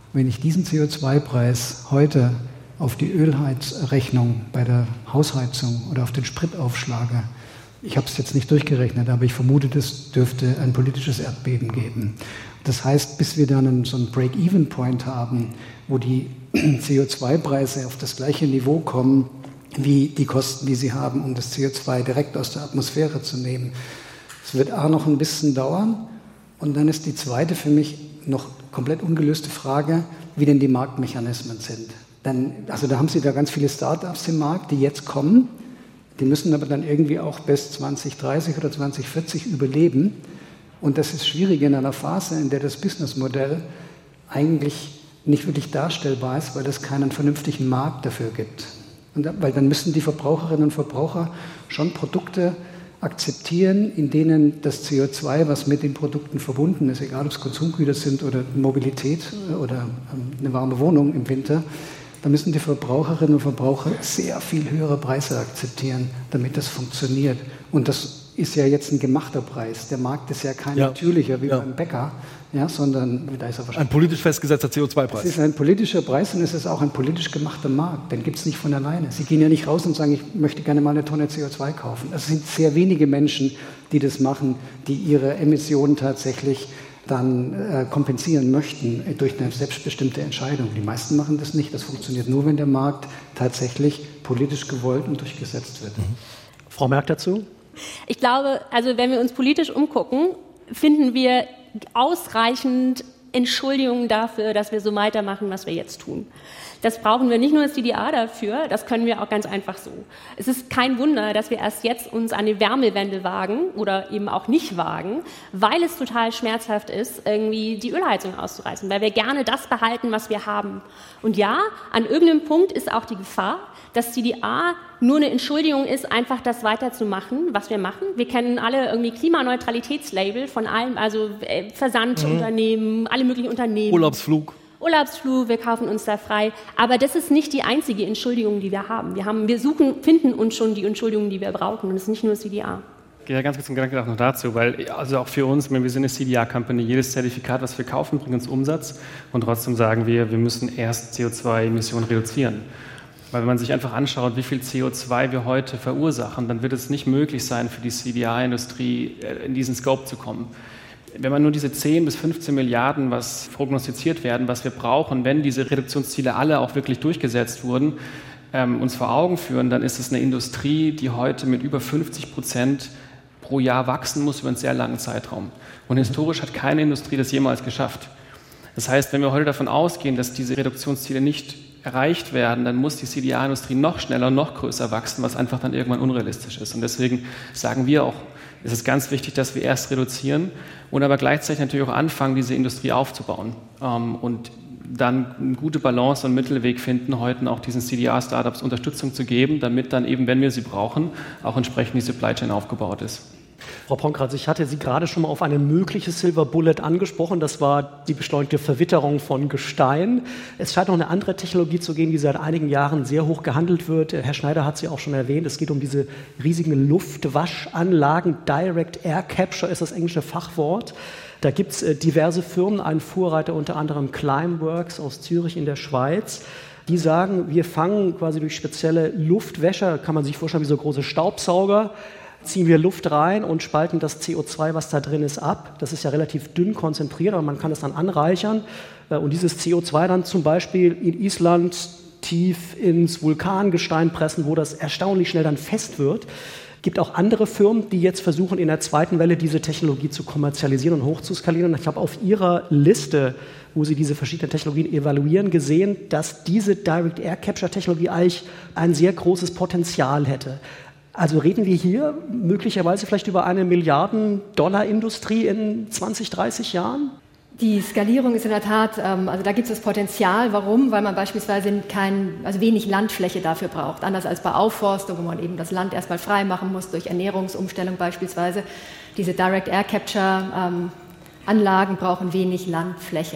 Wenn ich diesen C O zwei Preis heute auf die Ölheizrechnung bei der Hausheizung oder auf den Sprit aufschlage, ich habe es jetzt nicht durchgerechnet, aber ich vermute, es dürfte ein politisches Erdbeben geben. Das heißt, bis wir dann einen, so einen Break-Even-Point haben, wo die C O zwei Preise auf das gleiche Niveau kommen, wie die Kosten, die sie haben, um das C O zwei direkt aus der Atmosphäre zu nehmen. Es wird A noch ein bisschen dauern und dann ist die zweite für mich noch komplett ungelöste Frage, wie denn die Marktmechanismen sind. Denn, also da haben Sie da ganz viele Start-ups im Markt, die jetzt kommen, die müssen aber dann irgendwie auch bis zwanzig dreißig oder zwanzig vierzig überleben. Und das ist schwierig in einer Phase, in der das Businessmodell eigentlich nicht wirklich darstellbar ist, weil es keinen vernünftigen Markt dafür gibt. Und, weil dann müssen die Verbraucherinnen und Verbraucher schon Produkte akzeptieren, in denen das C O zwei, was mit den Produkten verbunden ist, egal ob es Konsumgüter sind oder Mobilität oder eine warme Wohnung im Winter, da müssen die Verbraucherinnen und Verbraucher sehr viel höhere Preise akzeptieren, damit das funktioniert. Und das ist ja jetzt ein gemachter Preis. Der Markt ist ja kein ja. natürlicher wie ja. beim Bäcker, ja, sondern da ist er wahrscheinlich
ein politisch festgesetzter C O zwei Preis.
Es ist ein politischer Preis und es ist auch ein politisch gemachter Markt. Den gibt es nicht von alleine. Sie gehen ja nicht raus und sagen, ich möchte gerne mal eine Tonne C O zwei kaufen. Es sind sehr wenige Menschen, die das machen, die ihre Emissionen tatsächlich dann äh, kompensieren möchten durch eine selbstbestimmte Entscheidung. Die meisten machen das nicht. Das funktioniert nur, wenn der Markt tatsächlich politisch gewollt und durchgesetzt wird.
Mhm. Frau Merck dazu?
Ich glaube, also wenn wir uns politisch umgucken, finden wir ausreichend Entschuldigungen dafür, dass wir so weitermachen, was wir jetzt tun. Das brauchen wir nicht nur als C D A dafür, das können wir auch ganz einfach so. Es ist kein Wunder, dass wir erst jetzt uns an die Wärmewende wagen oder eben auch nicht wagen, weil es total schmerzhaft ist, irgendwie die Ölheizung auszureißen, weil wir gerne das behalten, was wir haben. Und ja, an irgendeinem Punkt ist auch die Gefahr, dass C D A nur eine Entschuldigung ist, einfach das weiterzumachen, was wir machen. Wir kennen alle irgendwie Klimaneutralitätslabel von allen, also Versandunternehmen, mhm. alle möglichen Unternehmen.
Urlaubsflug.
Urlaubsflug, wir kaufen uns da frei. Aber das ist nicht die einzige Entschuldigung, die wir haben. Wir, haben, wir suchen, finden uns schon die Entschuldigungen, die wir brauchen. Und es ist nicht nur C D A.
Ja, ganz kurz ein Gedanke noch dazu, weil also auch für uns, wir sind eine C D A-Company, jedes Zertifikat, was wir kaufen, bringt uns Umsatz und trotzdem sagen wir, wir müssen erst C O zwei Emissionen reduzieren. Weil wenn man sich einfach anschaut, wie viel C O zwei wir heute verursachen, dann wird es nicht möglich sein, für die C D A-Industrie in diesen Scope zu kommen. Wenn man nur diese zehn bis fünfzehn Milliarden, was prognostiziert werden, was wir brauchen, wenn diese Reduktionsziele alle auch wirklich durchgesetzt wurden, ähm, uns vor Augen führen, dann ist es eine Industrie, die heute mit über fünfzig Prozent pro Jahr wachsen muss über einen sehr langen Zeitraum. Und historisch hat keine Industrie das jemals geschafft. Das heißt, wenn wir heute davon ausgehen, dass diese Reduktionsziele nicht erreicht werden, dann muss die C D A-Industrie noch schneller, noch größer wachsen, was einfach dann irgendwann unrealistisch ist. Und deswegen sagen wir auch, es ist ganz wichtig, dass wir erst reduzieren und aber gleichzeitig natürlich auch anfangen, diese Industrie aufzubauen ähm, und dann eine gute Balance und Mittelweg finden, heute auch diesen C D A-Startups Unterstützung zu geben, damit dann eben, wenn wir sie brauchen, auch entsprechend die Supply Chain aufgebaut ist.
Frau Ponkratz, ich hatte Sie gerade schon mal auf eine mögliche Silver Bullet angesprochen. Das war die beschleunigte Verwitterung von Gestein. Es scheint noch eine andere Technologie zu geben, die seit einigen Jahren sehr hoch gehandelt wird. Herr Schneider hat sie auch schon erwähnt. Es geht um diese riesigen Luftwaschanlagen. Direct Air Capture ist das englische Fachwort. Da gibt es äh, diverse Firmen, einen Vorreiter unter anderem Climeworks aus Zürich in der Schweiz. Die sagen, wir fangen quasi durch spezielle Luftwäscher, kann man sich vorstellen wie so große Staubsauger, ziehen wir Luft rein und spalten das C O zwei, was da drin ist, ab. Das ist ja relativ dünn konzentriert, aber man kann es dann anreichern. Und dieses C O zwei dann zum Beispiel in Island tief ins Vulkangestein pressen, wo das erstaunlich schnell dann fest wird. Es gibt auch andere Firmen, die jetzt versuchen, in der zweiten Welle diese Technologie zu kommerzialisieren und hochzuskalieren. Und ich habe auf Ihrer Liste, wo Sie diese verschiedenen Technologien evaluieren, gesehen, dass diese Direct Air Capture Technologie eigentlich ein sehr großes Potenzial hätte. Also reden wir hier möglicherweise vielleicht über eine Milliarden-Dollar-Industrie in zwanzig, dreißig Jahren?
Die Skalierung ist in der Tat, ähm, also da gibt es das Potenzial. Warum? Weil man beispielsweise kein, also wenig Landfläche dafür braucht. Anders als bei Aufforstung, wo man eben das Land erstmal frei machen muss, durch Ernährungsumstellung beispielsweise. Diese Direct Air Capture ähm, Anlagen brauchen wenig Landfläche.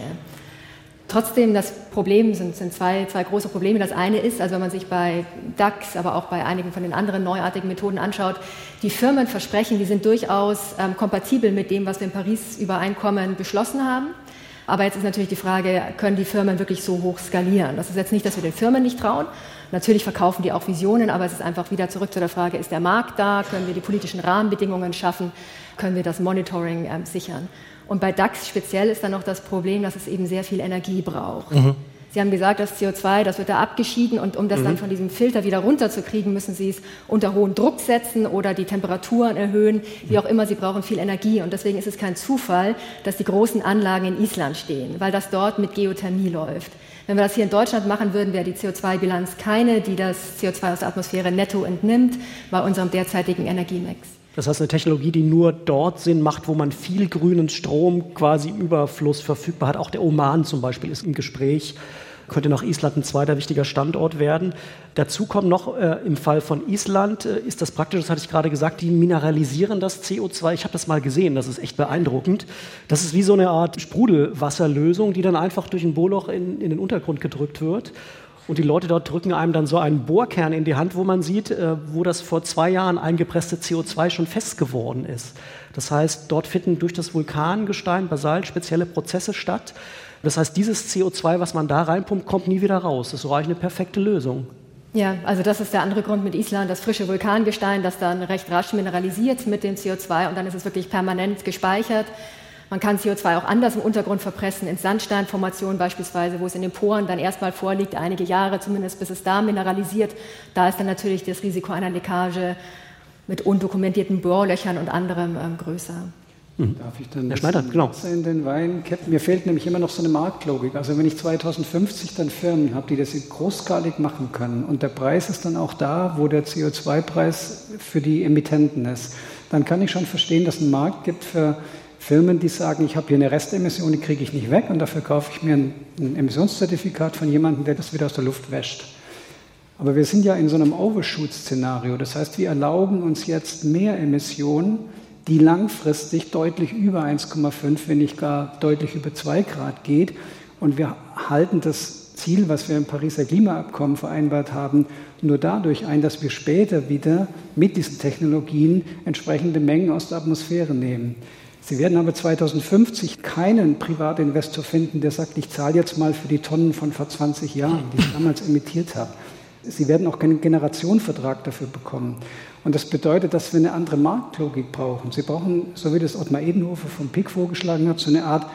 Trotzdem, das Problem sind, sind zwei, zwei große Probleme. Das eine ist, also wenn man sich bei D A X, aber auch bei einigen von den anderen neuartigen Methoden anschaut, die Firmen versprechen, die sind durchaus ähm, kompatibel mit dem, was wir im Paris-Übereinkommen beschlossen haben. Aber jetzt ist natürlich die Frage, können die Firmen wirklich so hoch skalieren? Das ist jetzt nicht, dass wir den Firmen nicht trauen. Natürlich verkaufen die auch Visionen, aber es ist einfach wieder zurück zu der Frage, ist der Markt da? Können wir die politischen Rahmenbedingungen schaffen? Können wir das Monitoring ähm, sichern? Und bei DAX speziell ist dann noch das Problem, dass es eben sehr viel Energie braucht. Mhm. Sie haben gesagt, das C O zwei, das wird da abgeschieden und um das mhm. dann von diesem Filter wieder runterzukriegen, müssen Sie es unter hohen Druck setzen oder die Temperaturen erhöhen, wie auch immer. Sie brauchen viel Energie und deswegen ist es kein Zufall, dass die großen Anlagen in Island stehen, weil das dort mit Geothermie läuft. Wenn wir das hier in Deutschland machen würden, wäre die C O zwei Bilanz keine, die das C O zwei aus der Atmosphäre netto entnimmt, bei unserem derzeitigen Energiemix.
Das heißt, eine Technologie, die nur dort Sinn macht, wo man viel grünen Strom quasi im Überfluss verfügbar hat. Auch der Oman zum Beispiel ist im Gespräch. Könnte nach Island ein zweiter wichtiger Standort werden. Dazu kommt noch äh, im Fall von Island, äh, ist das praktisch, das hatte ich gerade gesagt, die mineralisieren das C O zwei. Ich habe das mal gesehen, das ist echt beeindruckend. Das ist wie so eine Art Sprudelwasserlösung, die dann einfach durch ein Bohrloch in, in den Untergrund gedrückt wird. Und die Leute dort drücken einem dann so einen Bohrkern in die Hand, wo man sieht, äh, wo das vor zwei Jahren eingepresste C O zwei schon fest geworden ist. Das heißt, dort finden durch das Vulkangestein, Basalt, spezielle Prozesse statt. Das heißt, dieses C O zwei, was man da reinpumpt, kommt nie wieder raus. Das ist so eigentlich eine perfekte Lösung.
Ja, also das ist der andere Grund mit Island, das frische Vulkangestein, das dann recht rasch mineralisiert mit dem C O zwei und dann ist es wirklich permanent gespeichert. Man kann C O zwei auch anders im Untergrund verpressen, in Sandsteinformationen beispielsweise, wo es in den Poren dann erstmal vorliegt, einige Jahre zumindest, bis es da mineralisiert. Da ist dann natürlich das Risiko einer Leckage mit undokumentierten Bohrlöchern und anderem ähm, größer.
Mhm. Darf ich dann
Herr Schneider, genau.
in den Wein kippen? Mir fehlt nämlich immer noch so eine Marktlogik. Also wenn ich zweitausendfünfzig dann Firmen habe, die das großskalig machen können und der Preis ist dann auch da, wo der C O zwei Preis für die Emittenten ist, dann kann ich schon verstehen, dass es einen Markt gibt für Firmen, die sagen, ich habe hier eine Restemission, die kriege ich nicht weg und dafür kaufe ich mir ein, ein Emissionszertifikat von jemandem, der das wieder aus der Luft wäscht. Aber wir sind ja in so einem Overshoot-Szenario. Das heißt, wir erlauben uns jetzt mehr Emissionen, die langfristig deutlich über eins Komma fünf, wenn nicht gar deutlich über zwei Grad geht. Und wir halten das Ziel, was wir im Pariser Klimaabkommen vereinbart haben, nur dadurch ein, dass wir später wieder mit diesen Technologien entsprechende Mengen aus der Atmosphäre nehmen. Sie werden aber zweitausendfünfzig keinen Privatinvestor finden, der sagt, ich zahle jetzt mal für die Tonnen von vor zwanzig Jahren, die ich damals emittiert habe. Sie werden auch keinen Generationenvertrag dafür bekommen. Und das bedeutet, dass wir eine andere Marktlogik brauchen. Sie brauchen, so wie das Ottmar Edenhofer vom P I C vorgeschlagen hat, so eine Art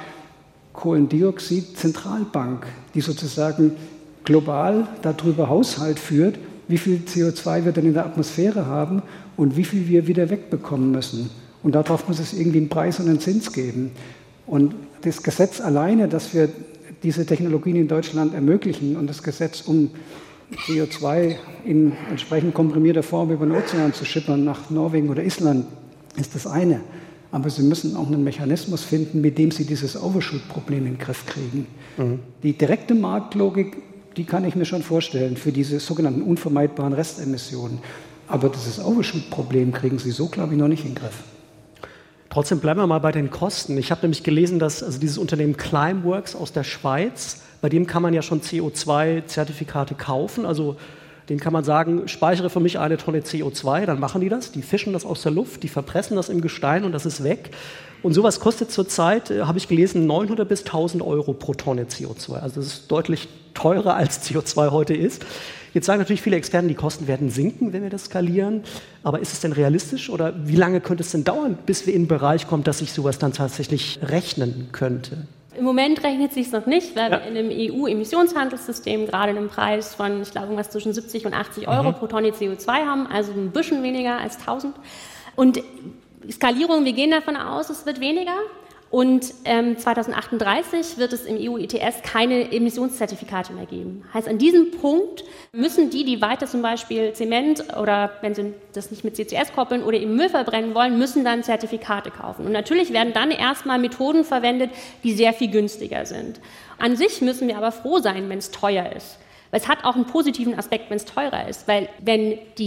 Kohlendioxid-Zentralbank, die sozusagen global darüber Haushalt führt, wie viel C O zwei wir denn in der Atmosphäre haben und wie viel wir wieder wegbekommen müssen. Und darauf muss es irgendwie einen Preis und einen Zins geben. Und das Gesetz alleine, dass wir diese Technologien in Deutschland ermöglichen und das Gesetz, um C O zwei in entsprechend komprimierter Form über den Ozean zu schippern nach Norwegen oder Island, ist das eine. Aber Sie müssen auch einen Mechanismus finden, mit dem Sie dieses Overshoot-Problem in den Griff kriegen. Mhm. Die direkte Marktlogik, die kann ich mir schon vorstellen für diese sogenannten unvermeidbaren Restemissionen. Aber dieses Overshoot-Problem kriegen Sie so, glaube ich, noch nicht in den Griff.
Trotzdem bleiben wir mal bei den Kosten. Ich habe nämlich gelesen, dass also dieses Unternehmen Climeworks aus der Schweiz, bei dem kann man ja schon C O zwei Zertifikate kaufen. Also dem kann man sagen, speichere für mich eine Tonne C O zwei, dann machen die das. Die fischen das aus der Luft, die verpressen das im Gestein und das ist weg. Und sowas kostet zurzeit, äh, habe ich gelesen, neunhundert bis tausend Euro pro Tonne C O zwei. Also das ist deutlich teurer, als C O zwei heute ist. Jetzt sagen natürlich viele Experten, die Kosten werden sinken, wenn wir das skalieren. Aber ist es denn realistisch oder wie lange könnte es denn dauern, bis wir in den Bereich kommen, dass sich sowas dann tatsächlich rechnen könnte?
Im Moment rechnet es sich noch nicht, weil ja. wir in einem E U-Emissionshandelssystem gerade einen Preis von, ich glaube, irgendwas zwischen siebzig und achtzig Euro mhm. pro Tonne C O zwei haben, also ein bisschen weniger als tausend. Und Skalierung, wir gehen davon aus, es wird weniger. Und ähm, zweitausendachtunddreißig wird es im E U E T S keine Emissionszertifikate mehr geben. Heißt, an diesem Punkt müssen die, die weiter zum Beispiel Zement oder wenn sie das nicht mit C C S koppeln oder eben Müll verbrennen wollen, müssen dann Zertifikate kaufen. Und natürlich werden dann erstmal Methoden verwendet, die sehr viel günstiger sind. An sich müssen wir aber froh sein, wenn es teuer ist. Weil es hat auch einen positiven Aspekt, wenn es teurer ist. Weil wenn die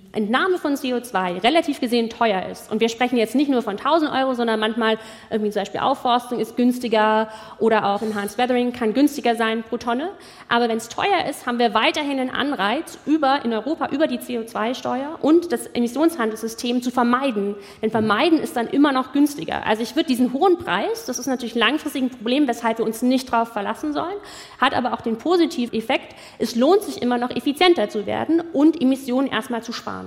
Entnahme von C O zwei relativ gesehen teuer ist, und wir sprechen jetzt nicht nur von tausend Euro, sondern manchmal irgendwie zum Beispiel Aufforstung ist günstiger oder auch Enhanced Weathering kann günstiger sein pro Tonne. Aber wenn es teuer ist, haben wir weiterhin einen Anreiz, über, in Europa über die C O zwei Steuer und das Emissionshandelssystem zu vermeiden. Denn vermeiden ist dann immer noch günstiger. Also ich würde diesen hohen Preis, das ist natürlich langfristig ein Problem, weshalb wir uns nicht darauf verlassen sollen, hat aber auch den positiven Effekt, es lohnt sich immer noch effizienter zu werden und Emissionen erstmal zu sparen.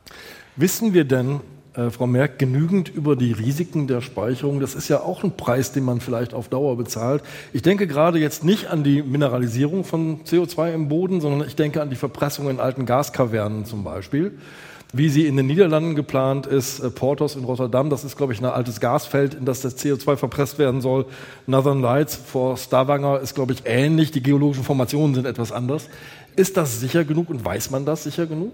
Wissen wir denn, äh, Frau Merck, genügend über die Risiken der Speicherung? Das ist ja auch ein Preis, den man vielleicht auf Dauer bezahlt. Ich denke gerade jetzt nicht an die Mineralisierung von C O zwei im Boden, sondern ich denke an die Verpressung in alten Gaskavernen zum Beispiel. Wie sie in den Niederlanden geplant ist, äh, Porthos in Rotterdam, das ist, glaube ich, ein altes Gasfeld, in das das C O zwei verpresst werden soll. Northern Lights vor Stavanger ist, glaube ich, ähnlich. Die geologischen Formationen sind etwas anders. Ist das sicher genug und weiß man das sicher genug?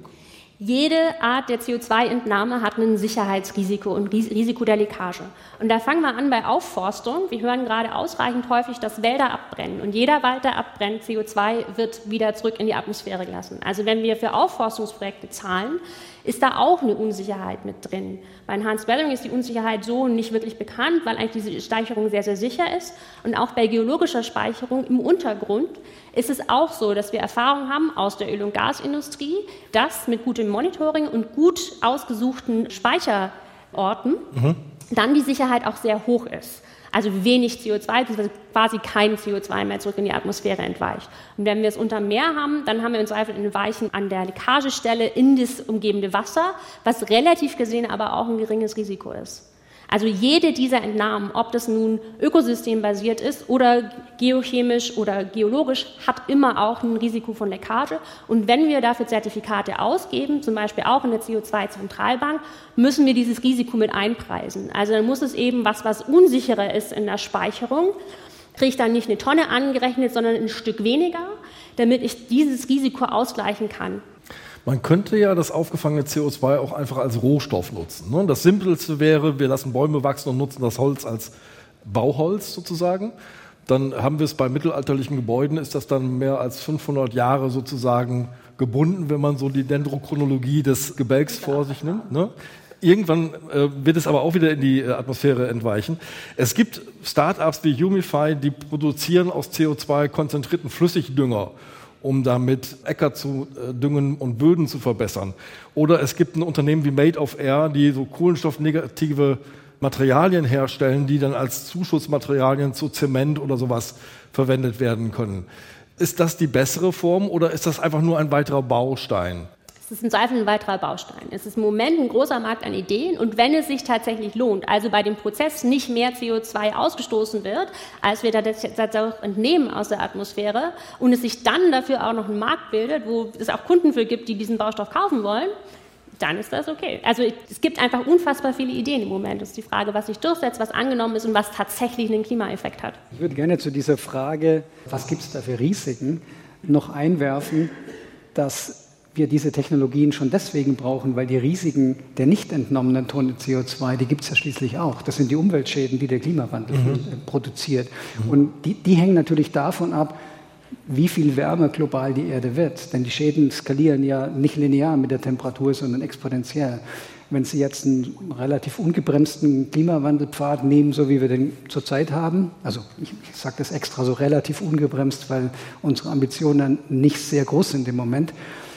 Jede Art der C O zwei Entnahme hat ein Sicherheitsrisiko und Risiko der Leckage. Und da fangen wir an bei Aufforstung. Wir hören gerade ausreichend häufig, dass Wälder abbrennen. Und jeder Wald, der abbrennt, C O zwei wird wieder zurück in die Atmosphäre gelassen. Also wenn wir für Aufforstungsprojekte zahlen, ist da auch eine Unsicherheit mit drin. Bei Enhanced Weathering ist die Unsicherheit so nicht wirklich bekannt, weil eigentlich diese Speicherung sehr, sehr sicher ist. Und auch bei geologischer Speicherung im Untergrund ist es auch so, dass wir Erfahrung haben aus der Öl- und Gasindustrie, dass mit gutem Monitoring und gut ausgesuchten Speicherorten mhm. dann die Sicherheit auch sehr hoch ist. Also wenig C O zwei, quasi kein C O zwei mehr zurück in die Atmosphäre entweicht. Und wenn wir es unter Meer haben, dann haben wir im Zweifel ein Weichen an der Leckagestelle in das umgebende Wasser, was relativ gesehen aber auch ein geringes Risiko ist. Also jede dieser Entnahmen, ob das nun ökosystembasiert ist oder geochemisch oder geologisch, hat immer auch ein Risiko von Leckage. Und wenn wir dafür Zertifikate ausgeben, zum Beispiel auch in der C O zwei Zentralbank, müssen wir dieses Risiko mit einpreisen. Also dann muss es eben was, was unsicherer ist in der Speicherung, kriege ich dann nicht eine Tonne angerechnet, sondern ein Stück weniger, damit ich dieses Risiko ausgleichen kann.
Man könnte ja das aufgefangene C O zwei auch einfach als Rohstoff nutzen. Ne? Das Simpelste wäre, wir lassen Bäume wachsen und nutzen das Holz als Bauholz sozusagen. Dann haben wir es bei mittelalterlichen Gebäuden, ist das dann mehr als fünfhundert Jahre sozusagen gebunden, wenn man so die Dendrochronologie des Gebälks vor sich nimmt. Ne? Irgendwann äh, wird es aber auch wieder in die äh, Atmosphäre entweichen. Es gibt Start-ups wie Humify, die produzieren aus C O zwei konzentrierten Flüssigdünger, um damit Äcker zu äh, düngen und Böden zu verbessern. Oder es gibt ein Unternehmen wie Made of Air, die so kohlenstoffnegative Materialien herstellen, die dann als Zuschussmaterialien zu Zement oder sowas verwendet werden können. Ist das die bessere Form oder ist das einfach nur ein weiterer Baustein?
Es ist im Zweifel ein weiterer Baustein. Es ist im Moment ein großer Markt an Ideen und wenn es sich tatsächlich lohnt, also bei dem Prozess nicht mehr C O zwei ausgestoßen wird, als wir tatsächlich entnehmen aus der Atmosphäre und es sich dann dafür auch noch ein Markt bildet, wo es auch Kunden für gibt, die diesen Baustoff kaufen wollen, dann ist das okay. Also es gibt einfach unfassbar viele Ideen im Moment. Es ist die Frage, was sich durchsetzt, was angenommen ist und was tatsächlich einen Klimaeffekt hat.
Ich würde gerne zu dieser Frage, was gibt es da für Risiken, noch einwerfen, dass wir diese Technologien schon deswegen brauchen, weil die Risiken der nicht entnommenen Tonne C O zwei, die gibt es ja schließlich auch. Das sind die Umweltschäden, die der Klimawandel mhm. produziert. Mhm. Und die, die hängen natürlich davon ab, wie viel wärmer global die Erde wird. Denn die Schäden skalieren ja nicht linear mit der Temperatur, sondern exponentiell. Wenn Sie jetzt einen relativ ungebremsten Klimawandelpfad nehmen, so wie wir den zurzeit haben, also ich, ich sage das extra so relativ ungebremst, weil unsere Ambitionen nicht sehr groß sind im Moment,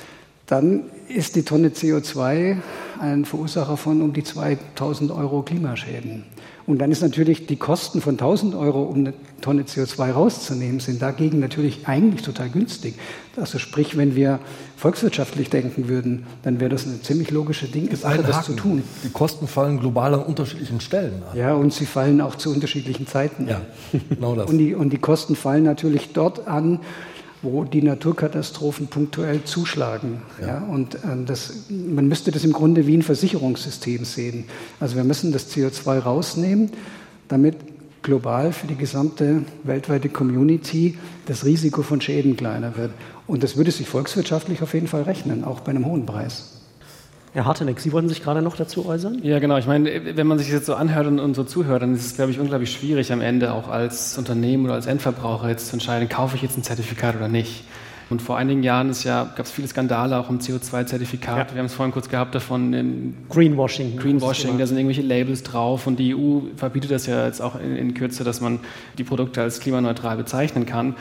dann ist die Tonne C O zwei ein Verursacher von um die zweitausend Euro Klimaschäden. Und dann ist natürlich die Kosten von tausend Euro, um eine Tonne C O zwei rauszunehmen, sind dagegen natürlich eigentlich total günstig. Also sprich, wenn wir volkswirtschaftlich denken würden, dann wäre das eine ziemlich logische Ding, Sache, das zu tun.
Die Kosten fallen global an unterschiedlichen Stellen an.
Ja, und sie fallen auch zu unterschiedlichen Zeiten
ja,
an.
Genau das.
Und die, und die Kosten fallen natürlich dort an, wo die Naturkatastrophen punktuell zuschlagen. Ja. Ja, und äh, das, man müsste das im Grunde wie ein Versicherungssystem sehen. Also wir müssen das C O zwei rausnehmen, damit global für die gesamte weltweite Community das Risiko von Schäden kleiner wird. Und das würde sich volkswirtschaftlich auf jeden Fall rechnen, auch bei einem hohen Preis.
Herr Harteneck, Sie wollten sich gerade noch dazu äußern?
Ja, genau. Ich meine, wenn man sich das jetzt so anhört und, und so zuhört, dann ist es, glaube ich, unglaublich schwierig am Ende auch als Unternehmen oder als Endverbraucher jetzt zu entscheiden, kaufe ich jetzt ein Zertifikat oder nicht. Und vor einigen Jahren ist ja, gab es viele Skandale auch um C O zwei Zertifikate. Ja. Wir haben es vorhin kurz gehabt davon. In
Greenwashing.
Greenwashing, da sind irgendwelche Labels drauf und die E U verbietet das ja jetzt auch in, in Kürze, dass man die Produkte als klimaneutral bezeichnen kann.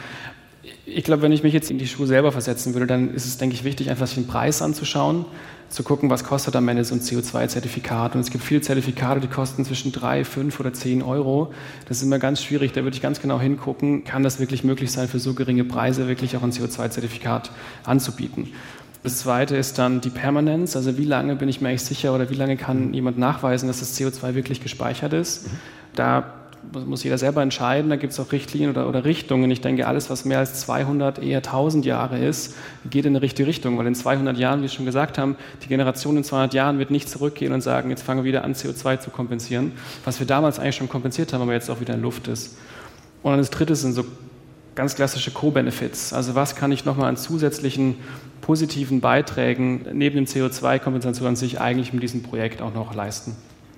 Ich glaube, wenn ich mich jetzt in die Schuhe selber versetzen würde, dann ist es, denke ich, wichtig, einfach sich den Preis anzuschauen, zu gucken, was kostet am Ende so ein C O zwei Zertifikat. Und es gibt viele Zertifikate, die kosten zwischen drei, fünf oder zehn Euro. Das ist immer ganz schwierig, da würde ich ganz genau hingucken, kann das wirklich möglich sein, für so geringe Preise wirklich auch ein C O zwei Zertifikat anzubieten. Das Zweite ist dann die Permanenz, also wie lange bin ich mir eigentlich sicher oder wie lange kann jemand nachweisen, dass das C O zwei wirklich gespeichert ist. Da muss jeder selber entscheiden, da gibt es auch Richtlinien oder, oder Richtungen. Ich denke, alles, was mehr als zweihundert, eher tausend Jahre ist, geht in eine richtige Richtung, weil in zweihundert Jahren, wie wir schon gesagt haben, die Generation in zweihundert Jahren wird nicht zurückgehen und sagen, jetzt fangen wir wieder an, C O zwei zu kompensieren, was wir damals eigentlich schon kompensiert haben, aber jetzt auch wieder in Luft ist. Und dann das Dritte sind so ganz klassische Co-Benefits, also was kann ich nochmal an zusätzlichen positiven Beiträgen neben dem C O zwei Kompensation an sich eigentlich mit diesem Projekt auch noch leisten.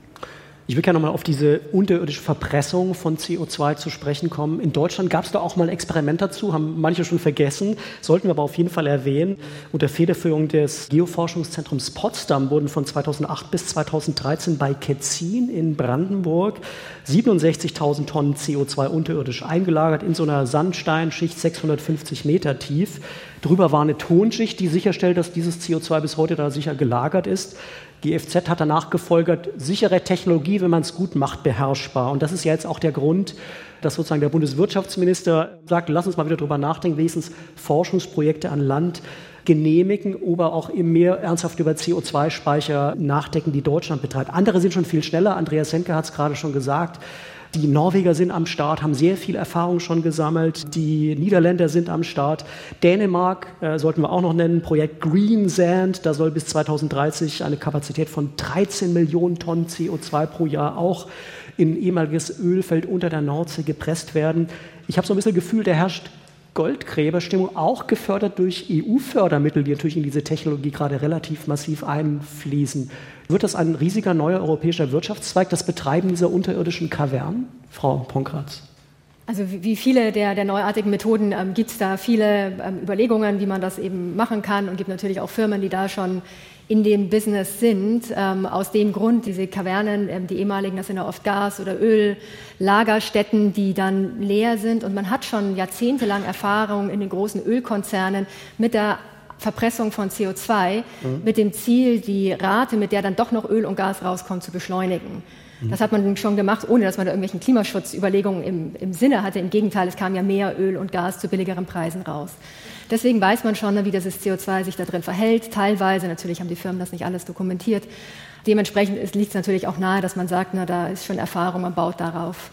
Ich will gerne nochmal auf diese unterirdische Verpressung von C O zwei zu sprechen kommen. In Deutschland gab es da auch mal ein Experiment dazu, haben manche schon vergessen, sollten wir aber auf jeden Fall erwähnen. Unter Federführung des Geoforschungszentrums Potsdam wurden von zweitausendacht bis zweitausenddreizehn bei Ketzin in Brandenburg siebenundsechzigtausend Tonnen C O zwei unterirdisch eingelagert in so einer Sandsteinschicht, sechshundertfünfzig Meter tief. Drüber war eine Tonschicht, die sicherstellt, dass dieses C O zwei bis heute da sicher gelagert ist. Die F Z hat danach gefolgert, sichere Technologie, wenn man es gut macht, beherrschbar. Und das ist ja jetzt auch der Grund, dass sozusagen der Bundeswirtschaftsminister sagt, lass uns mal wieder drüber nachdenken, wenigstens Forschungsprojekte an Land genehmigen oder auch im Meer ernsthaft über C O zwei Speicher nachdenken, die Deutschland betreibt. Andere sind schon viel schneller, Andreas Henke hat es gerade schon gesagt. Die Norweger sind am Start, haben sehr viel Erfahrung schon gesammelt. Die Niederländer sind am Start. Dänemark äh, sollten wir auch noch nennen, Projekt Green Sand. Da soll bis zweitausenddreißig eine Kapazität von dreizehn Millionen Tonnen C O zwei pro Jahr auch in ehemaliges Ölfeld unter der Nordsee gepresst werden. Ich habe so ein bisschen Gefühl, da herrscht Goldgräberstimmung, auch gefördert durch E U-Fördermittel, die natürlich in diese Technologie gerade relativ massiv einfließen. Wird das ein riesiger neuer europäischer Wirtschaftszweig, das Betreiben dieser unterirdischen Kavernen? Frau Ponkratz.
Also wie viele der, der neuartigen Methoden ähm, gibt es da viele ähm, Überlegungen, wie man das eben machen kann, und gibt natürlich auch Firmen, die da schon in dem Business sind. Ähm, aus dem Grund, diese Kavernen, ähm, die ehemaligen, das sind ja oft Gas- oder Öllagerstätten, die dann leer sind, und man hat schon jahrzehntelang Erfahrung in den großen Ölkonzernen mit der Verpressung von C O zwei, mhm. mit dem Ziel, die Rate, mit der dann doch noch Öl und Gas rauskommt, zu beschleunigen. Mhm. Das hat man schon gemacht, ohne dass man da irgendwelchen Klimaschutzüberlegungen im, im Sinne hatte. Im Gegenteil, es kam ja mehr Öl und Gas zu billigeren Preisen raus. Deswegen weiß man schon, wie das C O zwei sich da drin verhält. Teilweise, natürlich haben die Firmen das nicht alles dokumentiert. Dementsprechend liegt es natürlich auch nahe, dass man sagt, na, da ist schon Erfahrung, man baut darauf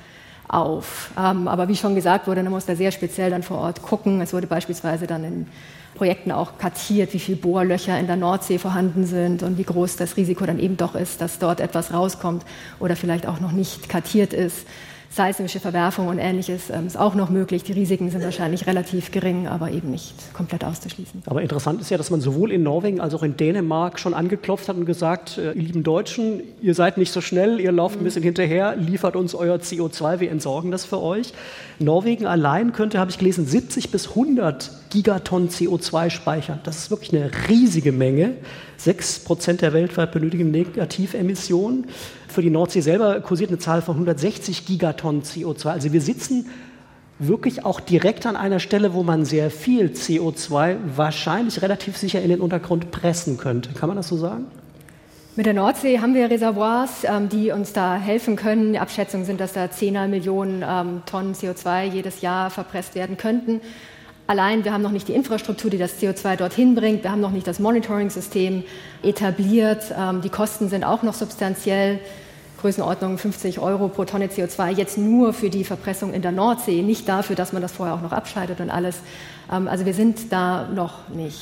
auf. Ähm, aber wie schon gesagt wurde, man muss da sehr speziell dann vor Ort gucken. Es wurde beispielsweise dann in Projekten auch kartiert, wie viele Bohrlöcher in der Nordsee vorhanden sind und wie groß das Risiko dann eben doch ist, dass dort etwas rauskommt oder vielleicht auch noch nicht kartiert ist. Seismische Verwerfung und Ähnliches ähm, ist auch noch möglich. Die Risiken sind wahrscheinlich relativ gering, aber eben nicht komplett auszuschließen.
Aber interessant ist ja, dass man sowohl in Norwegen als auch in Dänemark schon angeklopft hat und gesagt, äh, ihr lieben Deutschen, ihr seid nicht so schnell, ihr lauft ein bisschen hinterher, liefert uns euer C O zwei, wir entsorgen das für euch. Norwegen allein könnte, habe ich gelesen, siebzig bis hundert Gigatonnen C O zwei speichern. Das ist wirklich eine riesige Menge. Sechs Prozent der weltweit benötigen Negativemissionen. Für die Nordsee selber kursiert eine Zahl von hundertsechzig Gigatonnen C O zwei. Also wir sitzen wirklich auch direkt an einer Stelle, wo man sehr viel C O zwei wahrscheinlich relativ sicher in den Untergrund pressen könnte. Kann man das so sagen?
Mit der Nordsee haben wir Reservoirs, ähm, die uns da helfen können. Die Abschätzungen sind, dass da zehner Millionen ähm, Tonnen C O zwei jedes Jahr verpresst werden könnten. Allein, wir haben noch nicht die Infrastruktur, die das C O zwei dorthin bringt. Wir haben noch nicht das Monitoring-System etabliert. Ähm, die Kosten sind auch noch substanziell. Größenordnung fünfzig Euro pro Tonne C O zwei, jetzt nur für die Verpressung in der Nordsee, nicht dafür, dass man das vorher auch noch abscheidet und alles. Ähm, also wir sind da noch nicht.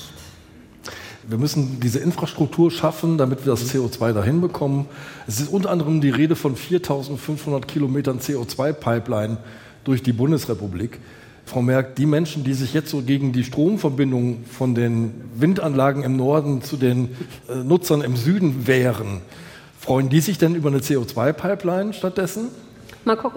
Wir müssen diese Infrastruktur schaffen, damit wir das C O zwei dahin bekommen. Es ist unter anderem die Rede von viertausendfünfhundert Kilometern C O zwei Pipeline durch die Bundesrepublik. Frau Merck, die Menschen, die sich jetzt so gegen die Stromverbindung von den Windanlagen im Norden zu den äh, Nutzern im Süden wehren, freuen die sich denn über eine C O zwei Pipeline stattdessen?
Mal gucken.